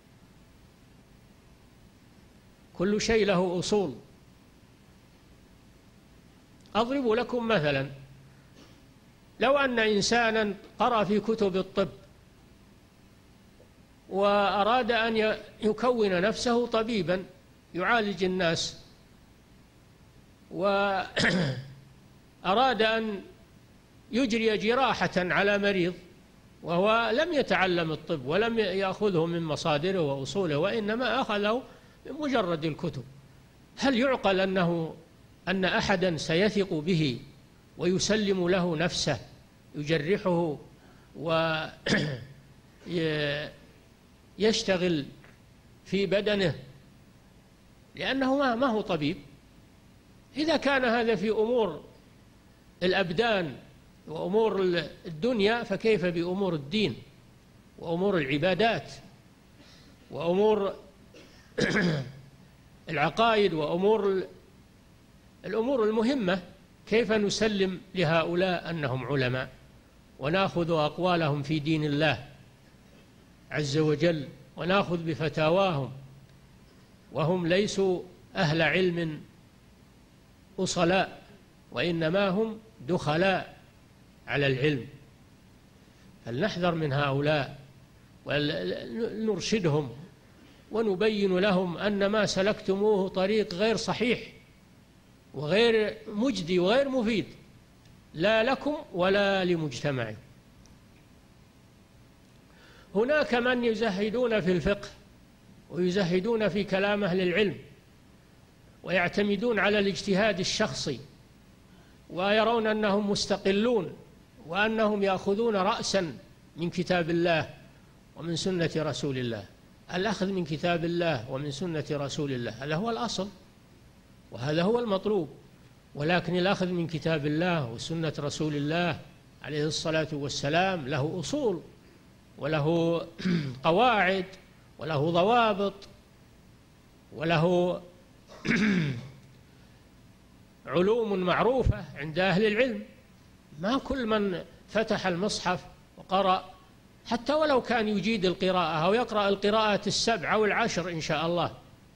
كل شيء له أصول. أضرب لكم مثلا، لو أن إنسانا قرأ في كتب الطب وأراد أن يكون نفسه طبيبا يعالج الناس، وأراد أن يجري جراحة على مريض وهو لم يتعلم الطب ولم يأخذه من مصادره وأصوله، وإنما أخذه من مجرد الكتب، هل يعقل أن أحدا سيثق به ويسلم له نفسه يجرحه ويشتغل في بدنه لأنه ما هو طبيب؟ إذا كان هذا في أمور الأبدان وأمور الدنيا، فكيف بأمور الدين وأمور العبادات وأمور العقائد وأمور الأمور المهمة؟ كيف نسلم لهؤلاء أنهم علماء ونأخذ أقوالهم في دين الله عز وجل، ونأخذ بفتاواهم وهم ليسوا أهل علم أصلاء، وإنما هم دخلاء على العلم؟ فلنحذر من هؤلاء ونرشدهم ونبين لهم أن ما سلكتموه طريق غير صحيح وغير مجدي وغير مفيد، لا لكم ولا لمجتمعكم. هناك من يزهدون في الفقه ويزهدون في كلام أهل العلم ويعتمدون على الاجتهاد الشخصي، ويرون أنهم مستقلون وأنهم يأخذون رأسا من كتاب الله ومن سنة رسول الله. الأخذ من كتاب الله ومن سنة رسول الله هذا هو الأصل وهذا هو المطلوب، ولكن الأخذ من كتاب الله وسنة رسول الله عليه الصلاة والسلام له أصول وله قواعد وله ضوابط وله علوم معروفة عند أهل العلم. ما كل من فتح المصحف وقرأ حتى ولو كان يجيد القراءة أو يقرأ القراءات 7 أو 10 إن شاء الله،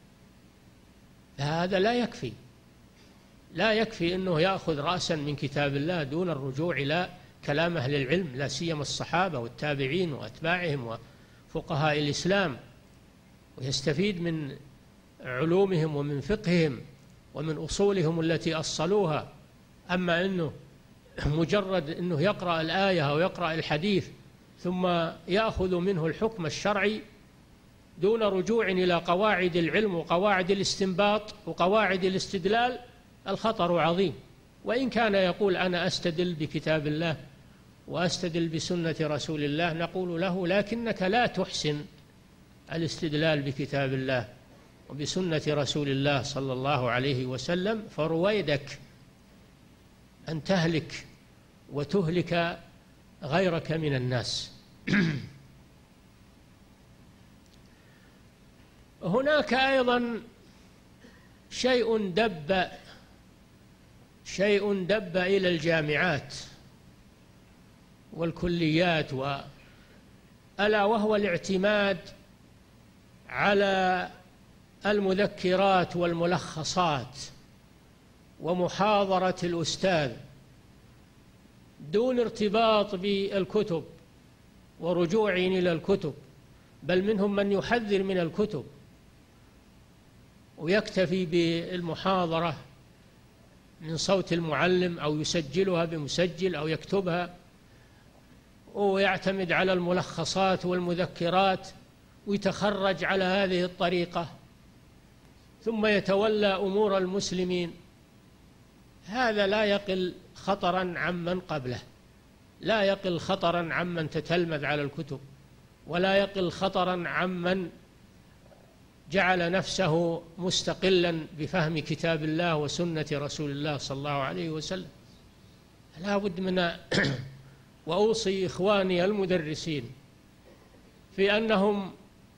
هذا لا يكفي أنه يأخذ رأسا من كتاب الله دون الرجوع إلى كلام أهل العلم، لا سيما الصحابة والتابعين وأتباعهم وفقهاء الإسلام، ويستفيد من علومهم ومن فقههم ومن أصولهم التي أصلوها. أما أنه مجرد أنه يقرأ الآية أو يقرأ الحديث ثم يأخذ منه الحكم الشرعي دون رجوع إلى قواعد العلم وقواعد الاستنباط وقواعد الاستدلال، الخطر عظيم. وإن كان يقول أنا أستدل بكتاب الله وأستدل بسنة رسول الله، نقول له لكنك لا تحسن الاستدلال بكتاب الله وبسنة رسول الله صلى الله عليه وسلم، فرويدك أن تهلك وتهلك غيرك من الناس. هناك أيضا شيء دب إلى الجامعات والكليات، ألا وهو الاعتماد على المذكرات والملخصات ومحاضرة الأستاذ دون ارتباط بالكتب ورجوع إلى الكتب، بل منهم من يحذر من الكتب ويكتفي بالمحاضرة من صوت المعلم أو يسجلها بمسجل أو يكتبها، ويعتمد على الملخصات والمذكرات ويتخرج على هذه الطريقة ثم يتولى أمور المسلمين. هذا لا يقل خطرا عمن قبله، لا يقل خطرا عمن تتلمذ على الكتب، ولا يقل خطرا عمن جعل نفسه مستقلا بفهم كتاب الله وسنة رسول الله صلى الله عليه وسلم. لا بد من وأوصي إخواني المدرسين في أنهم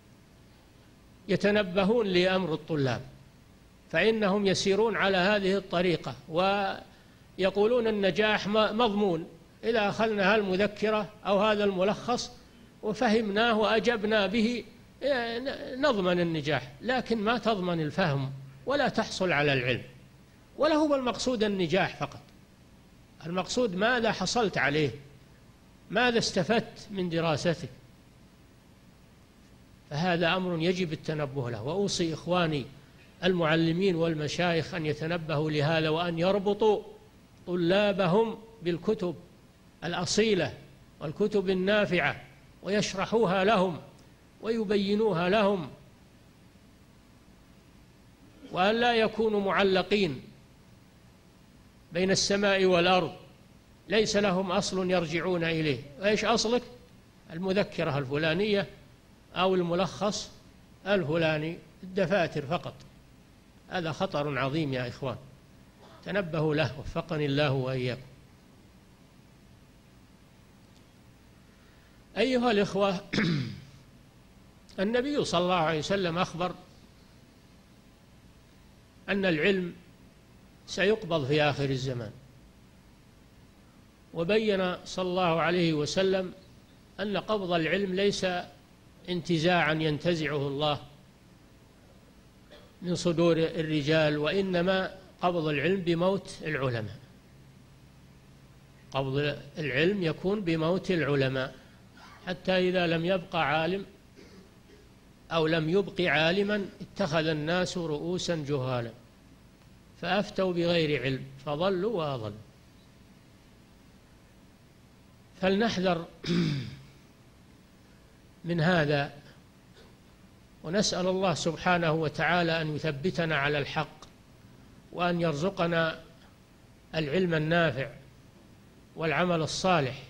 يتنبهون لأمر الطلاب، فإنهم يسيرون على هذه الطريقة ويقولون النجاح مضمون إذا أخذنا هالمذكرة أو هذا الملخص وفهمناه وأجبنا به نضمن النجاح، لكن ما تضمن الفهم ولا تحصل على العلم. ولا هو المقصود النجاح فقط، المقصود ماذا حصلت عليه، ماذا استفدت من دراستك. فهذا أمر يجب التنبه له، وأوصي إخواني المعلمين والمشايخ أن يتنبهوا لهذا وأن يربطوا طلابهم بالكتب الأصيلة والكتب النافعة ويشرحوها لهم ويبينوها لهم، وأن لا يكونوا معلقين بين السماء والأرض ليس لهم أصل يرجعون إليه. وإيش أصلك؟ المذكرة الفلانية أو الملخص الفلاني، الدفاتر فقط. هذا خطر عظيم يا إخوان، تنبهوا له وفقني الله وإياكم. أيها الإخوة، النبي صلى الله عليه وسلم أخبر أن العلم سيقبض في آخر الزمان، وبين صلى الله عليه وسلم أن قبض العلم ليس انتزاعا ينتزعه الله من صدور الرجال، وإنما قبض العلم بموت العلماء. قبض العلم يكون بموت العلماء، حتى إذا لم يبقى عالم أو لم يبق عالما اتخذ الناس رؤوسا جهالا فأفتوا بغير علم فضلوا وأضلوا. فلنحذر من هذا، ونسأل الله سبحانه وتعالى أن يثبتنا على الحق، وأن يرزقنا العلم النافع والعمل الصالح،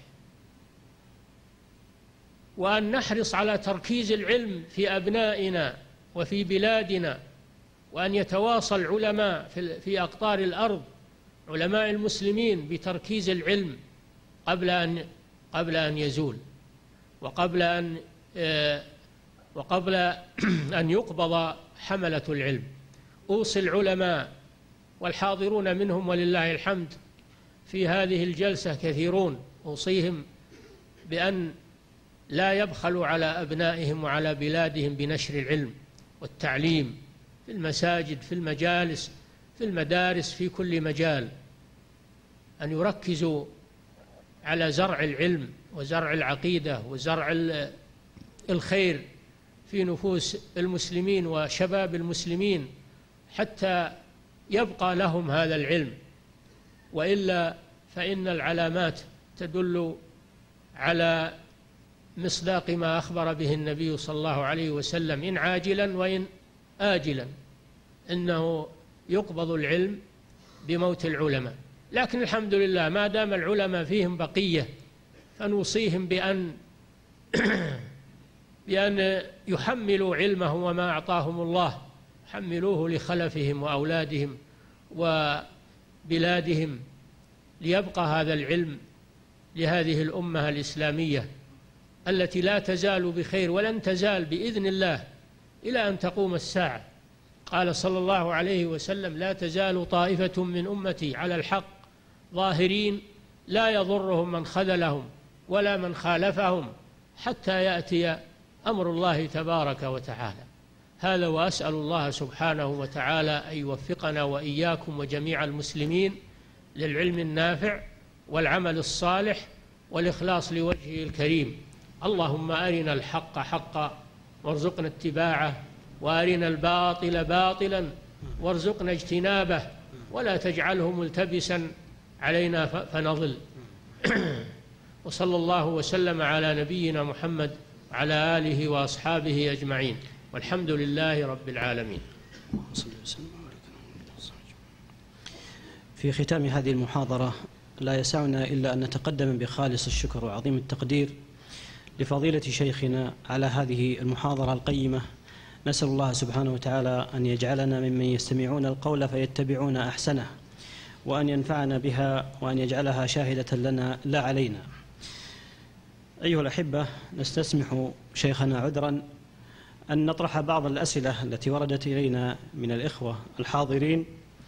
وأن نحرص على تركيز العلم في أبنائنا وفي بلادنا، وأن يتواصل علماء في أقطار الأرض، علماء المسلمين، بتركيز العلم قبل أن يزول، وقبل أن يقبض حملة العلم. أوصي العلماء والحاضرون منهم ولله الحمد في هذه الجلسة كثيرون، أوصيهم بأن لا يبخلوا على أبنائهم وعلى بلادهم بنشر العلم والتعليم في المساجد، في المجالس، في المدارس، في كل مجال، أن يركزوا على زرع العلم وزرع العقيدة وزرع الخير في نفوس المسلمين وشباب المسلمين حتى يبقى لهم هذا العلم، وإلا فإن العلامات تدل على مصداق ما أخبر به النبي صلى الله عليه وسلم إن عاجلا وإن آجلا، إنه يقبض العلم بموت العلماء. لكن الحمد لله ما دام العلماء فيهم بقية فنوصيهم بأن يحملوا علمه وما أعطاهم الله، حملوه لخلفهم وأولادهم وبلادهم، ليبقى هذا العلم لهذه الأمة الإسلامية التي لا تزال بخير ولن تزال بإذن الله إلى أن تقوم الساعة. قال صلى الله عليه وسلم: لا تزال طائفة من أمتي على الحق ظاهرين لا يضرهم من خذلهم ولا من خالفهم حتى يأتي أمر الله تبارك وتعالى. هذا، وأسأل الله سبحانه وتعالى أن يوفقنا وإياكم وجميع المسلمين للعلم النافع والعمل الصالح والإخلاص لوجهه الكريم. اللهم أرنا الحق حقا وارزقنا اتباعه، وأرنا الباطل باطلا وارزقنا اجتنابه، ولا تجعله ملتبسا علينا فنضل. وصلى الله وسلم على نبينا محمد وعلى آله وأصحابه أجمعين، والحمد لله رب العالمين. في ختام هذه المحاضرة لا يسعنا إلا أن نتقدم بخالص الشكر وعظيم التقدير لفضيلة شيخنا على هذه المحاضرة القيمة. نسأل الله سبحانه وتعالى أن يجعلنا ممن يستمعون القول فيتبعون أحسنه، وأن ينفعنا بها، وأن يجعلها شاهدة لنا لا علينا. أيها الأحبة، نستسمح شيخنا عذرا أن نطرح بعض الأسئلة التي وردت إلينا من الإخوة الحاضرين،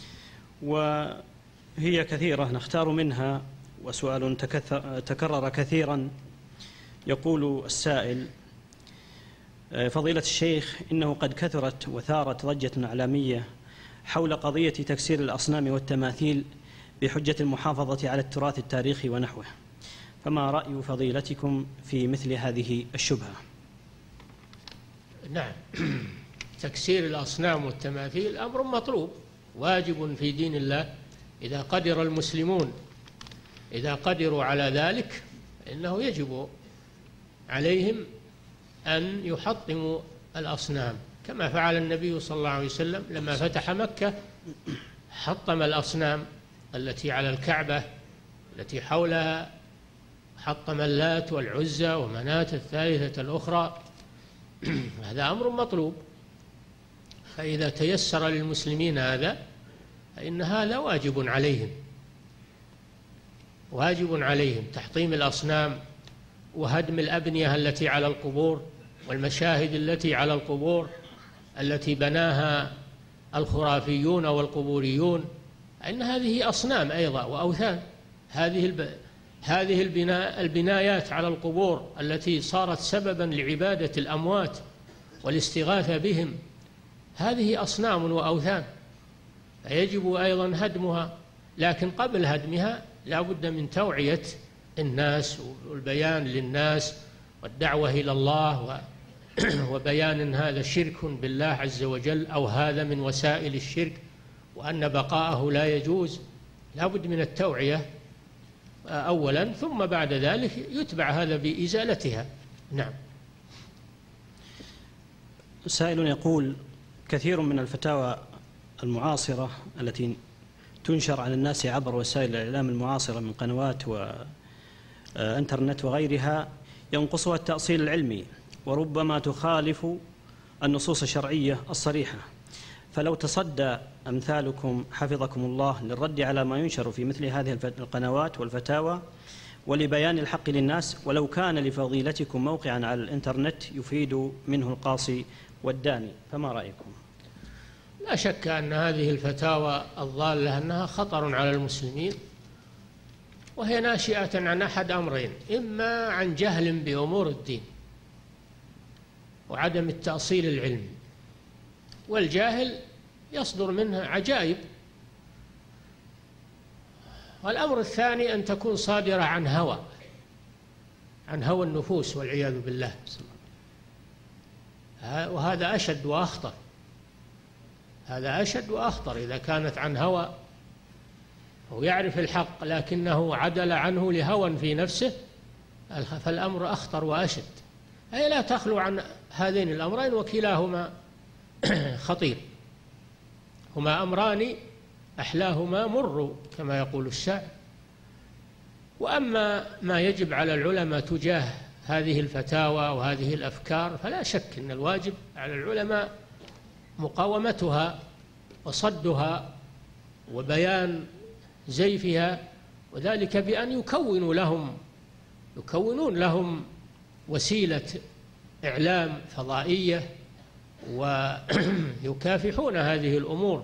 وهي كثيرة نختار منها، وسؤال تكرر كثيرا. يقول السائل: فضيلة الشيخ، إنه قد كثرت وثارت ضجة إعلامية حول قضية تكسير الأصنام والتماثيل بحجة المحافظة على التراث التاريخي ونحوه، فما رأي فضيلتكم في مثل هذه الشبهة؟ نعم، تكسير الأصنام والتماثيل أمر مطلوب واجب في دين الله. إذا قدر المسلمون، إذا قدروا على ذلك، إنه يجب عليهم أن يحطموا الأصنام، كما فعل النبي صلى الله عليه وسلم لما فتح مكة، حطم الأصنام التي على الكعبة التي حولها، حطم اللات والعزى ومناة الثالثة الأخرى. هذا أمر مطلوب، فإذا تيسر للمسلمين هذا فإن هذا واجب عليهم، واجب عليهم تحطيم الأصنام وهدم الأبنية التي على القبور والمشاهد التي على القبور التي بناها الخرافيون والقبوريون، إن هذه أصنام أيضا وأوثان. هذه البنايات على القبور التي صارت سببا لعبادة الأموات والاستغاثة بهم، هذه أصنام وأوثان، فيجب أيضا هدمها. لكن قبل هدمها لا بد من توعية الناس والبيان للناس والدعوة إلى الله، وبيان أن هذا شرك بالله عز وجل، أو هذا من وسائل الشرك، وأن بقاءه لا يجوز. لا بد من التوعية أولا، ثم بعد ذلك يتبع هذا بإزالتها. نعم. سائل يقول: كثير من الفتاوى المعاصرة التي تنشر على الناس عبر وسائل الإعلام المعاصرة من قنوات وإنترنت وغيرها ينقصها التأصيل العلمي، وربما تخالف النصوص الشرعية الصريحة، فلو تصدى أمثالكم حفظكم الله للرد على ما ينشر في مثل هذه القنوات والفتاوى ولبيان الحق للناس، ولو كان لفضيلتكم موقعا على الإنترنت يفيد منه القاصي والداني، فما رأيكم؟ لا شك أن هذه الفتاوى الضالة أنها خطر على المسلمين، وهي ناشئة عن أحد أمرين: إما عن جهل بأمور الدين وعدم التأصيل العلمي، والجاهل يصدر منها عجائب، والأمر الثاني أن تكون صادرة عن هوى النفوس والعياذ بالله. وهذا أشد وأخطر. هذا أشد وأخطر إذا كانت عن هوى، هو يعرف الحق لكنه عدل عنه لهوى في نفسه، فالأمر أخطر وأشد. أي لا تخلو عن هذين الأمرين، وكلاهما خطير. هما أمران أحلاهما مر كما يقول الشاعر. وأما ما يجب على العلماء تجاه هذه الفتاوى وهذه الأفكار، فلا شك أن الواجب على العلماء مقاومتها وصدها وبيان زيفها، وذلك بأن يكونون لهم وسيلة إعلام فضائية، ويكافحون هذه الأمور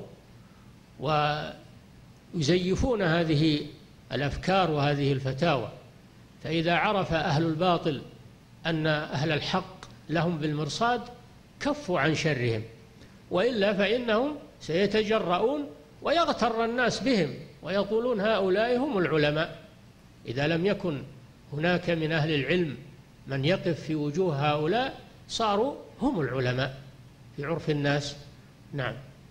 ويزيفون هذه الأفكار وهذه الفتاوى. فإذا عرف أهل الباطل أن أهل الحق لهم بالمرصاد كفوا عن شرهم، وإلا فإنهم سيتجرؤون ويغتر الناس بهم ويقولون هؤلاء هم العلماء. إذا لم يكن هناك من أهل العلم من يقف في وجوه هؤلاء صاروا هم العلماء في عرف الناس. نعم.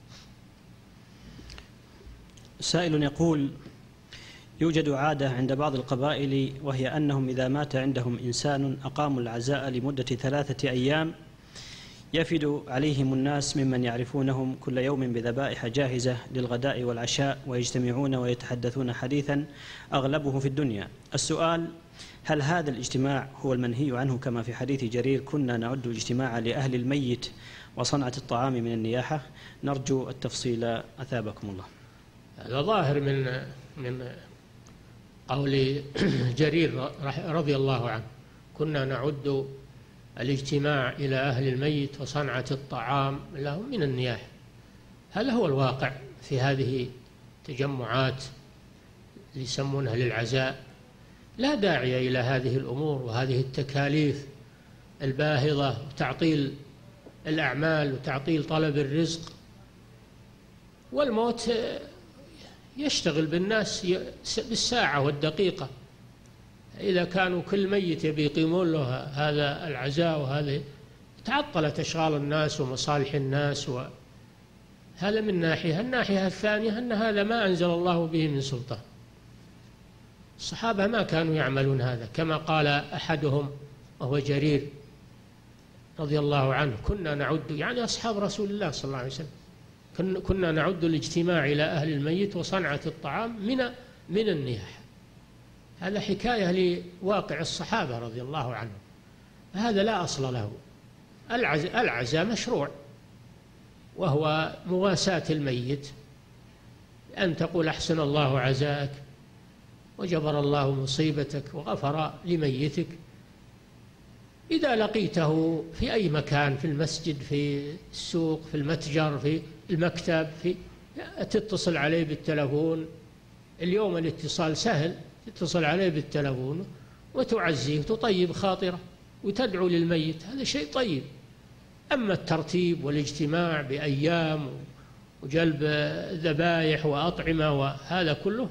سائل يقول: يوجد عادة عند بعض القبائل، وهي أنهم إذا مات عندهم إنسان أقاموا العزاء لمدة 3 أيام، يفد عليهم الناس ممن يعرفونهم كل يوم بذبائح جاهزة للغداء والعشاء، ويجتمعون ويتحدثون حديثا أغلبه في الدنيا. السؤال: هل هذا الاجتماع هو المنهي عنه كما في حديث جرير: كنا نعد الاجتماع لأهل الميت وصنعة الطعام من النياحة؟ نرجو التفصيل أثابكم الله. هذا ظاهر من قول جرير رضي الله عنه: كنا نعد الاجتماع إلى أهل الميت وصنعة الطعام لهم من النياحة. هذا هو الواقع في هذه التجمعات اللي يسمونها للعزاء. لا داعي إلى هذه الأمور وهذه التكاليف الباهظة وتعطيل الأعمال وتعطيل طلب الرزق. والموت يشتغل بالناس بالساعة والدقيقة. إذا كانوا كل ميت يبي يقيمون له هذا العزاء وهذا، تعطلت أشغال الناس ومصالح الناس. هذا من ناحية. الناحية الثانية أن هذا ما أنزل الله به من سلطان. الصحابة ما كانوا يعملون هذا، كما قال أحدهم وهو جرير رضي الله عنه: كنا نعد، يعني أصحاب رسول الله صلى الله عليه وسلم، كنا نعد الاجتماع إلى أهل الميت وصنعة الطعام من النياحة. هذا حكاية لواقع الصحابة رضي الله عنهم. هذا لا أصل له. العزاء مشروع، وهو مواساة الميت، أن تقول أحسن الله عزاك وجبر الله مصيبتك وغفر لميتك. إذا لقيته في أي مكان، في المسجد، في السوق، في المتجر، في المكتب، تتصل عليه بالتلفون. اليوم الاتصال سهل، تتصل عليه بالتلفون وتعزيه وتطيب خاطره وتدعو للميت، هذا شيء طيب. أما الترتيب والاجتماع بأيام وجلب ذبائح وأطعمة وهذا كله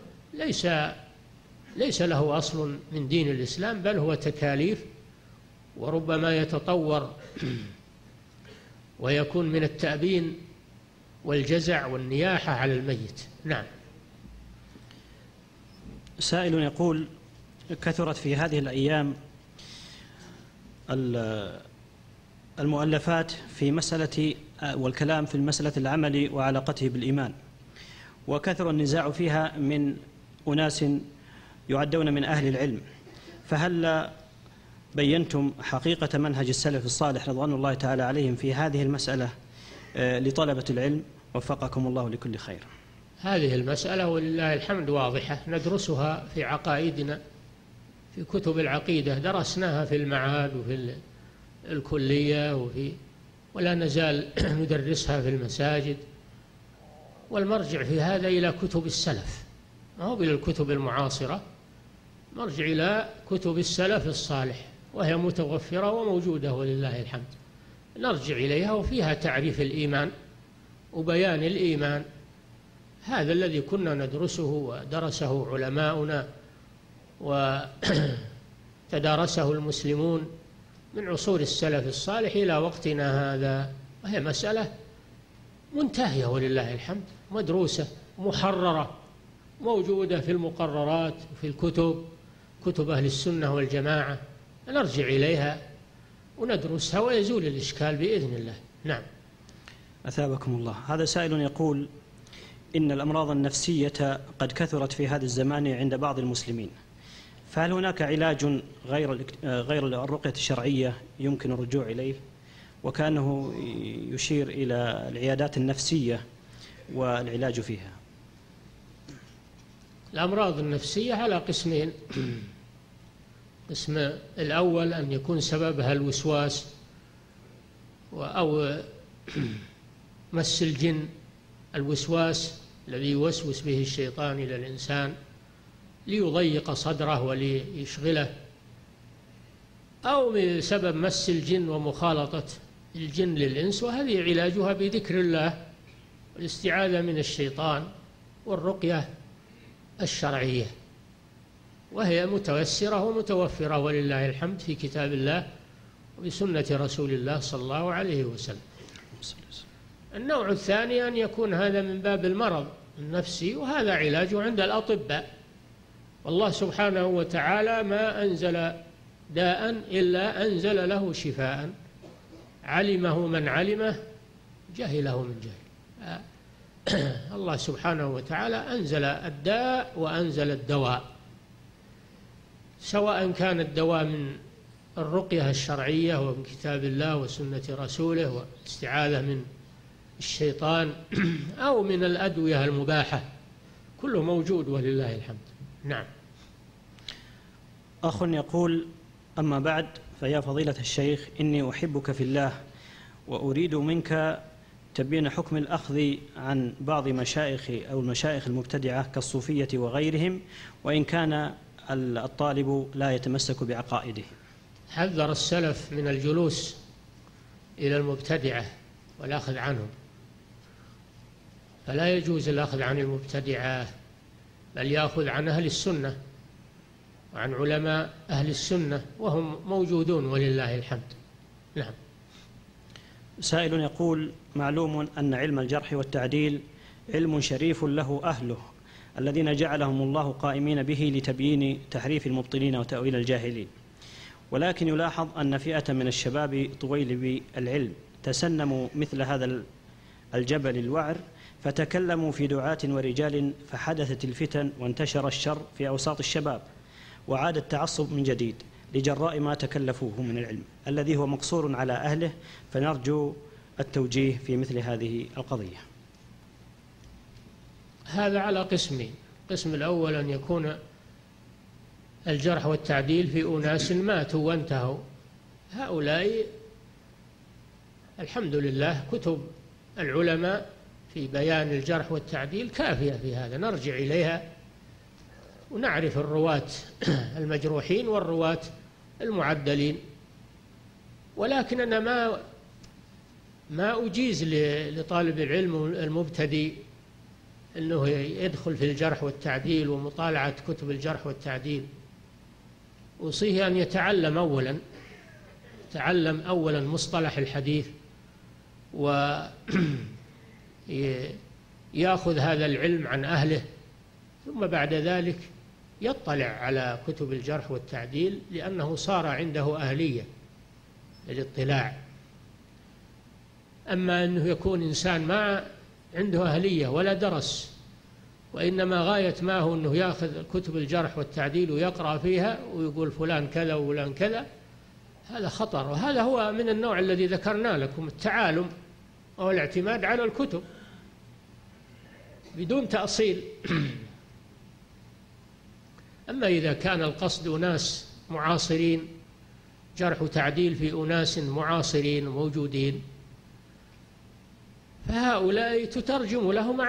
ليس له أصل من دين الإسلام، بل هو تكاليف، وربما يتطور ويكون من التأبين والجزع والنياحة على الميت. نعم. سائل يقول: كثرت في هذه الأيام المؤلفات في مسألة والكلام في المسألة العمل وعلاقته بالإيمان، وكثر النزاع فيها من أناس يعدون من أهل العلم، فهل بينتم حقيقة منهج السلف الصالح رضوان الله تعالى عليهم في هذه المسألة لطلبة العلم؟ وفقكم الله لكل خير. هذه المسألة ولله الحمد واضحة، ندرسها في عقائدنا في كتب العقيدة، درسناها في المعهد وفي الكلية ولا نزال ندرسها في المساجد. والمرجع في هذا إلى كتب السلف، ما هو إلى الكتب المعاصرة، مرجع إلى كتب السلف الصالح، وهي متوفرة وموجودة ولله الحمد. نرجع إليها وفيها تعريف الإيمان وبيان الإيمان، هذا الذي كنا ندرسه ودرسه علماؤنا وتدارسه المسلمون من عصور السلف الصالح إلى وقتنا هذا، وهي مسألة منتهية ولله الحمد، مدروسة محررة موجودة في المقررات وفي الكتب، كتب أهل السنة والجماعة، نرجع إليها وندرسها ويزول الإشكال بإذن الله. نعم. أثابكم الله. هذا سائل يقول: إن الأمراض النفسية قد كثرت في هذا الزمان عند بعض المسلمين، فهل هناك علاج غير الرقية الشرعية يمكن الرجوع إليه؟ وكأنه يشير إلى العيادات النفسية والعلاج فيها. الأمراض النفسية على قسمين: قسم الأول أن يكون سببها الوسواس أو مس الجن، الوسواس الذي يوسوس به الشيطان إلى الإنسان ليضيق صدره وليشغله، أو بسبب مس الجن ومخالطة الجن للإنس، وهذه علاجها بذكر الله والاستعاذة من الشيطان والرقية الشرعية، وهي متيسرة ومتوفرة ولله الحمد في كتاب الله وبسنة رسول الله صلى الله عليه وسلم. النوع الثاني أن يكون هذا من باب المرض النفسي، وهذا علاجه عند الأطباء، والله سبحانه وتعالى ما أنزل داء إلا أنزل له شفاء، علمه من علمه، جهله من جهل. الله سبحانه وتعالى أنزل الداء وأنزل الدواء، سواء كان الدواء من الرقية الشرعية ومن كتاب الله وسنة رسوله والاستعاذة من الشيطان أو من الأدوية المباحة، كله موجود ولله الحمد. نعم. أخ يقول: أما بعد، فيا فضيلة الشيخ، إني أحبك في الله وأريد منك تبين حكم الأخذ عن بعض مشايخ أو المشايخ المبتدعة كالصوفية وغيرهم، وإن كان الطالب لا يتمسك بعقائده. حذر السلف من الجلوس إلى المبتدعة والأخذ عنهم، فلا يجوز الأخذ عن المبتدعة، بل يأخذ عن أهل السنة وعن علماء أهل السنة، وهم موجودون ولله الحمد. نعم. سائل يقول: معلوم أن علم الجرح والتعديل علم شريف له أهله الذين جعلهم الله قائمين به لتبيين تحريف المبطلين وتأويل الجاهلين، ولكن يلاحظ أن فئة من الشباب طويل بالعلم تسنموا مثل هذا الجبل الوعر، فتكلموا في دعاة ورجال، فحدثت الفتن وانتشر الشر في أوساط الشباب، وعاد التعصب من جديد لجراء ما تكلفوه من العلم الذي هو مقصور على أهله، فنرجو التوجيه في مثل هذه القضية. هذا على قسمين: القسم الأول أن يكون الجرح والتعديل في أناس ماتوا وانتهوا، هؤلاء الحمد لله كتب العلماء في بيان الجرح والتعديل كافية في هذا، نرجع إليها ونعرف الرواة المجروحين والرواة المعدلين. ولكن أنا ما أجيز لطالب العلم المبتدئ أنه يدخل في الجرح والتعديل ومطالعة كتب الجرح والتعديل. أوصيه أن يتعلم أولا مصطلح الحديث، ويأخذ هذا العلم عن أهله، ثم بعد ذلك يطلع على كتب الجرح والتعديل، لأنه صار عنده أهلية للاطلاع. أما أنه يكون إنسان ما عنده أهلية ولا درس، وإنما غاية ما هو أنه يأخذ كتب الجرح والتعديل ويقرأ فيها ويقول فلان كذا وفلان كذا، هذا خطر. وهذا هو من النوع الذي ذكرنا لكم: التعالم أو الاعتماد على الكتب بدون تأصيل. أما إذا كان القصد أناس معاصرين، جرح وتعديل في أناس معاصرين موجودين، فهؤلاء تترجم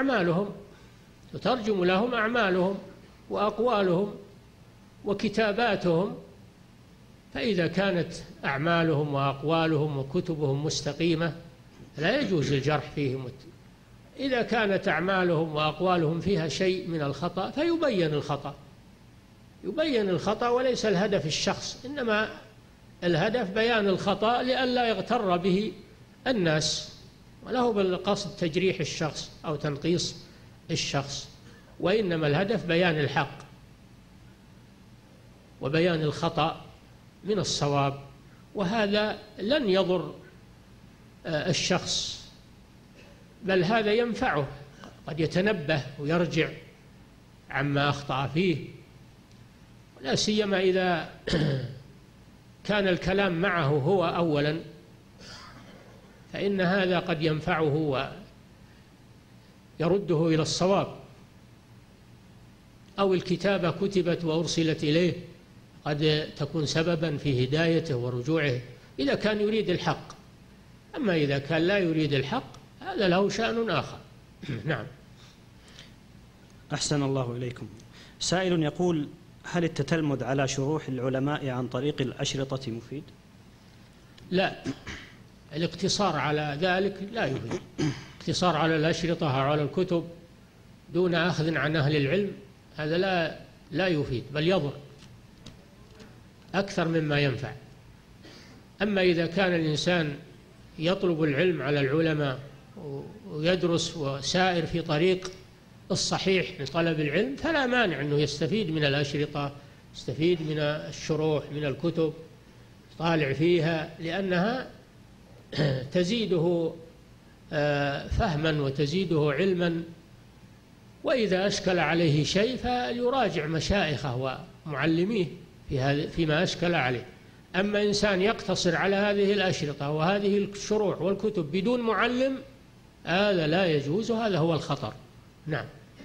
لهم أعمالهم وأقوالهم وكتاباتهم، فإذا كانت أعمالهم وأقوالهم وكتبهم مستقيمة لا يجوز الجرح فيهم. إذا كانت أعمالهم وأقوالهم فيها شيء من الخطأ فيبين الخطأ، وليس الهدف الشخص، إنما الهدف بيان الخطأ لئلا يغتر به الناس، وله بالقصد تجريح الشخص أو تنقيص الشخص، وإنما الهدف بيان الحق وبيان الخطأ من الصواب، وهذا لن يضر الشخص، بل هذا ينفعه، قد يتنبه ويرجع عما أخطأ فيه، لا سيما إذا كان الكلام معه هو أولا، فإن هذا قد ينفعه ويرده إلى الصواب، أو الكتابة كتبت وأرسلت إليه قد تكون سببا في هدايته ورجوعه إذا كان يريد الحق. أما إذا كان لا يريد الحق هذا له شأن آخر. نعم. أحسن الله إليكم. سائل يقول: هل التتلمذ على شروح العلماء عن طريق الأشرطة مفيد؟ لا، الاقتصار على ذلك لا يفيد. الاقتصار على الأشرطة أو على الكتب دون أخذ عن أهل العلم هذا لا يفيد، بل يضر أكثر مما ينفع. أما إذا كان الإنسان يطلب العلم على العلماء ويدرس وسائر في طريق الصحيح لطلب العلم فلا مانع أنه يستفيد من الأشرطة، يستفيد من الشروح، من الكتب، طالع فيها، لأنها تزيده فهما وتزيده علما. وإذا أشكل عليه شيء فليراجع مشايخه ومعلميه فيما أشكل عليه. أما إنسان يقتصر على هذه الأشرطة وهذه الشروح والكتب بدون معلم هذا لا يجوز، هذا هو الخطر. نعم.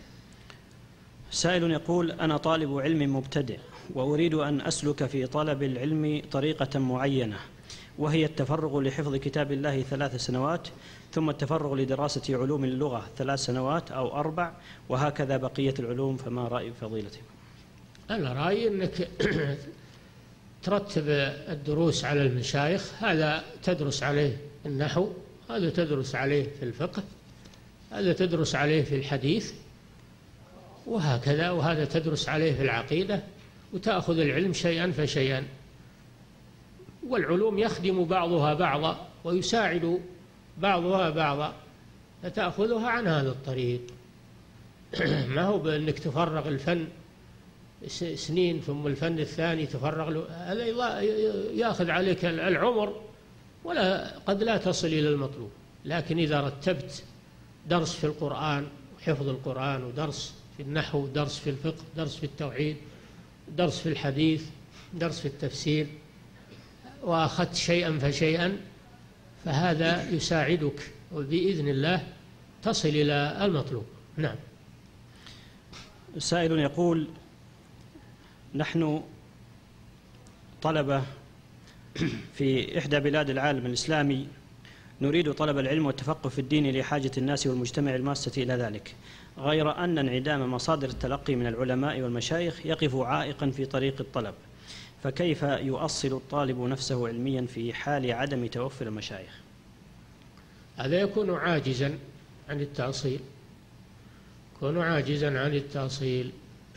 سائل يقول: أنا طالب علم مبتدئ وأريد أن أسلك في طلب العلم طريقة معينة، وهي التفرغ لحفظ كتاب الله 3 سنوات، ثم التفرغ لدراسة علوم اللغة 3 سنوات أو 4، وهكذا بقية العلوم، فما رأي فضيلتكم؟ أنا رأيي أنك ترتب الدروس على المشايخ، هذا تدرس عليه النحو، هذا تدرس عليه في الفقه، هذا تدرس عليه في الحديث، وهكذا، وهذا تدرس عليه في العقيدة، وتأخذ العلم شيئا فشيئا. والعلوم يخدم بعضها بعضا ويساعد بعضها بعضا، فتأخذها عن هذا الطريق. ما هو بأنك تفرغ الفن سنين ثم الفن الثاني تفرغ له، هذا يأخذ عليك العمر ولا قد لا تصل إلى المطلوب. لكن إذا رتبت درس في القرآن وحفظ القرآن، ودرس في النحو، درس في الفقه، درس في التوحيد، درس في الحديث، درس في التفسير، وأخذت شيئا فشيئا، فهذا يساعدك وبإذن الله تصل إلى المطلوب. نعم. سائل يقول: نحن طلبة في إحدى بلاد العالم الإسلامي نريد طلب العلم والتفقه في الدين لحاجة الناس والمجتمع الماسة إلى ذلك، غير أن انعدام مصادر التلقي من العلماء والمشايخ يقف عائقا في طريق الطلب، فكيف يؤصل الطالب نفسه علميا في حال عدم توفر المشايخ؟ هذا يكون عاجزا عن التأصيل، يكون عاجزا عن التأصيل،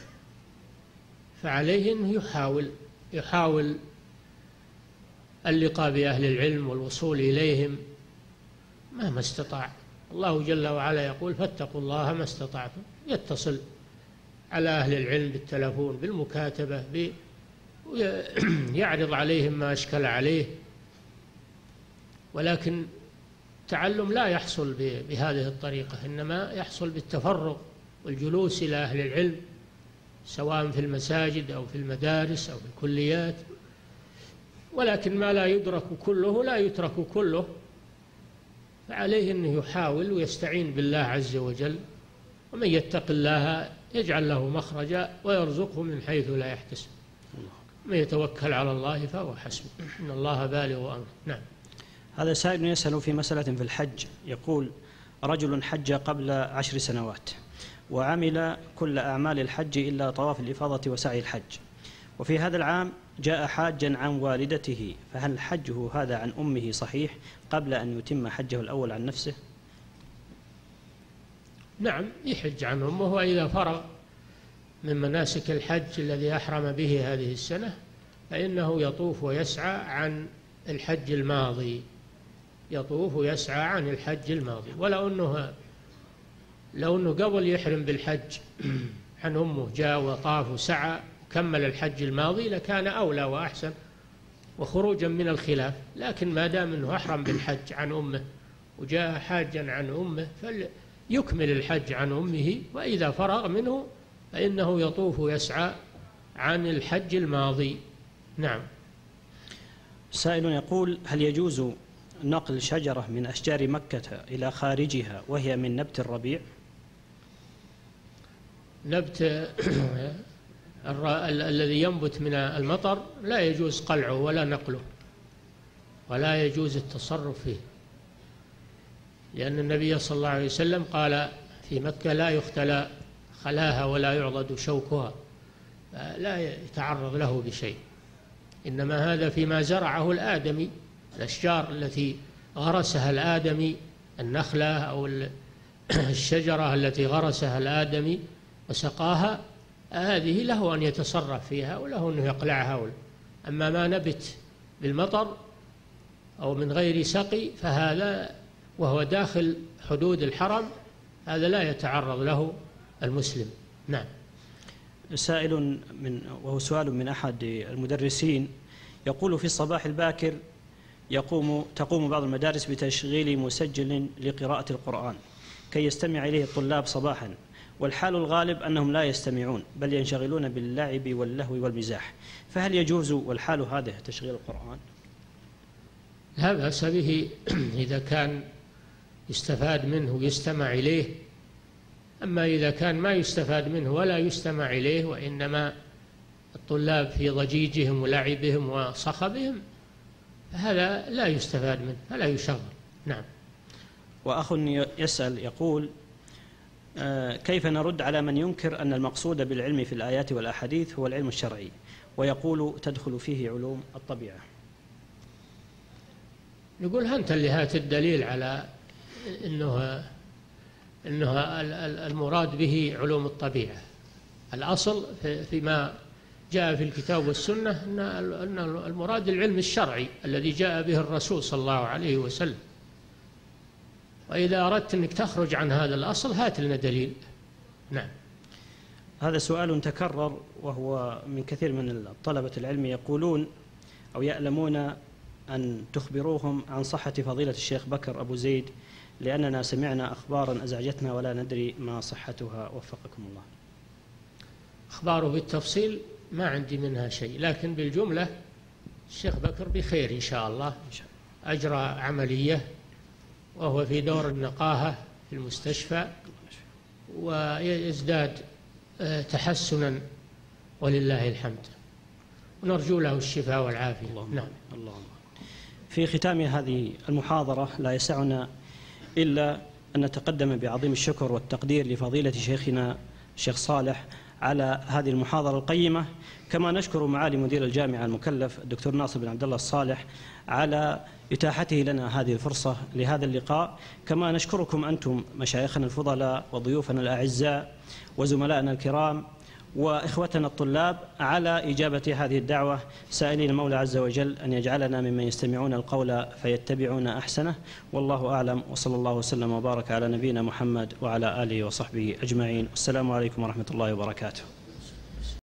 فعليه أنه يحاول اللقاء بأهل العلم والوصول إليهم مهما استطاع. الله جل وعلا يقول: فاتقوا الله ما استطعتم. يتصل على أهل العلم بالتلفون، بالمكاتبة، يعرض عليهم ما أشكل عليه. ولكن التعلم لا يحصل بهذه الطريقة، إنما يحصل بالتفرغ والجلوس إلى أهل العلم، سواء في المساجد أو في المدارس أو في الكليات. ولكن ما لا يدرك كله لا يترك كله، فعليه أنه يحاول ويستعين بالله عز وجل، ومن يتق الله يجعل له مخرجا ويرزقه من حيث لا يحتسب، من يتوكل على الله فهو حسبه، إن الله بالغ أمره. نعم. هذا سائل يسأل في مسألة في الحج، يقول: رجل حج قبل 10 سنوات وعمل كل أعمال الحج إلا طواف الإفاضة وسعي الحج، وفي هذا العام جاء حاجا عن والدته، فهل حجه هذا عن أمه صحيح قبل أن يتم حجه الأول عن نفسه؟ نعم، يحج عن أمه، وإذا فرغ من مناسك الحج الذي أحرم به هذه السنة فإنه يطوف ويسعى عن الحج الماضي، يطوف ويسعى عن الحج الماضي. ولو أنه قبل يحرم بالحج عن أمه جاء وطاف وسعى وكمل الحج الماضي لكان أولى وأحسن وخروجا من الخلاف، لكن ما دام أنه أحرم بالحج عن أمه وجاء حاجا عن أمه فليكمل الحج عن أمه، وإذا فرغ منه فإنه يطوف ويسعى عن الحج الماضي. نعم. سائل يقول: هل يجوز نقل شجرة من أشجار مكة إلى خارجها وهي من نبت الربيع؟ نبت الذي ينبت من المطر لا يجوز قلعه ولا نقله، ولا يجوز التصرف فيه، لأن النبي صلى الله عليه وسلم قال في مكة: لا يختلى خلاها ولا يعضد شوكها، لا يتعرض له بشيء. إنما هذا فيما زرعه الآدمي، الأشجار التي غرسها الآدمي، النخلة أو الشجرة التي غرسها الآدمي وسقاها، هذه له أن يتصرف فيها وله أن يقلعها. أما ما نبت بالمطر أو من غير سقي فهذا وهو داخل حدود الحرم هذا لا يتعرض له المسلم. نعم. سائل وهو سؤال من أحد المدرسين يقول: في الصباح الباكر تقوم بعض المدارس بتشغيل مسجل لقراءة القرآن كي يستمع إليه الطلاب صباحا، والحال الغالب أنهم لا يستمعون بل ينشغلون باللعب واللهو والمزاح، فهل يجوز والحال هذا تشغيل القرآن؟ لا بأس به إذا كان يستفاد منه ويستمع إليه. أما إذا كان ما يستفاد منه ولا يستمع إليه وإنما الطلاب في ضجيجهم ولعبهم وصخبهم فهذا لا يستفاد منه فلا يشغل. نعم. وأخ يسأل يقول: كيف نرد على من ينكر أن المقصود بالعلم في الآيات والأحاديث هو العلم الشرعي، ويقول تدخل فيه علوم الطبيعة؟ نقول: أنت اللي هات الدليل على أنه المراد به علوم الطبيعة. الأصل فيما جاء في الكتاب والسنة أن المراد العلم الشرعي الذي جاء به الرسول صلى الله عليه وسلم، وإذا أردت أنك تخرج عن هذا الأصل هات لنا دليل. نعم. هذا سؤال تكرر وهو من كثير من طلبة العلم يقولون أو يألمون أن تخبروهم عن صحة فضيلة الشيخ بكر أبو زيد، لأننا سمعنا أخبارا أزعجتنا ولا ندري ما صحتها وفقكم الله. أخباره بالتفصيل ما عندي منها شيء، لكن بالجملة الشيخ بكر بخير إن شاء الله. أجرى عملية وهو في دور النقاهة في المستشفى ويزداد تحسنا ولله الحمد، ونرجو له الشفاء والعافية. نعم. الله. في ختام هذه المحاضرة لا يسعنا إلا أن نتقدم بعظيم الشكر والتقدير لفضيلة شيخنا الشيخ صالح على هذه المحاضرة القيمة، كما نشكر معالي مدير الجامعة المكلف الدكتور ناصر بن عبد الله الصالح على إتاحته لنا هذه الفرصة لهذا اللقاء، كما نشكركم أنتم مشايخنا الفضلاء وضيوفنا الأعزاء وزملائنا الكرام وإخوتنا الطلاب على إجابة هذه الدعوة، سائلين المولى عز وجل أن يجعلنا ممن يستمعون القول فيتبعون أحسنه، والله أعلم، وصلى الله وسلم وبارك على نبينا محمد وعلى آله وصحبه أجمعين. والسلام عليكم ورحمة الله وبركاته.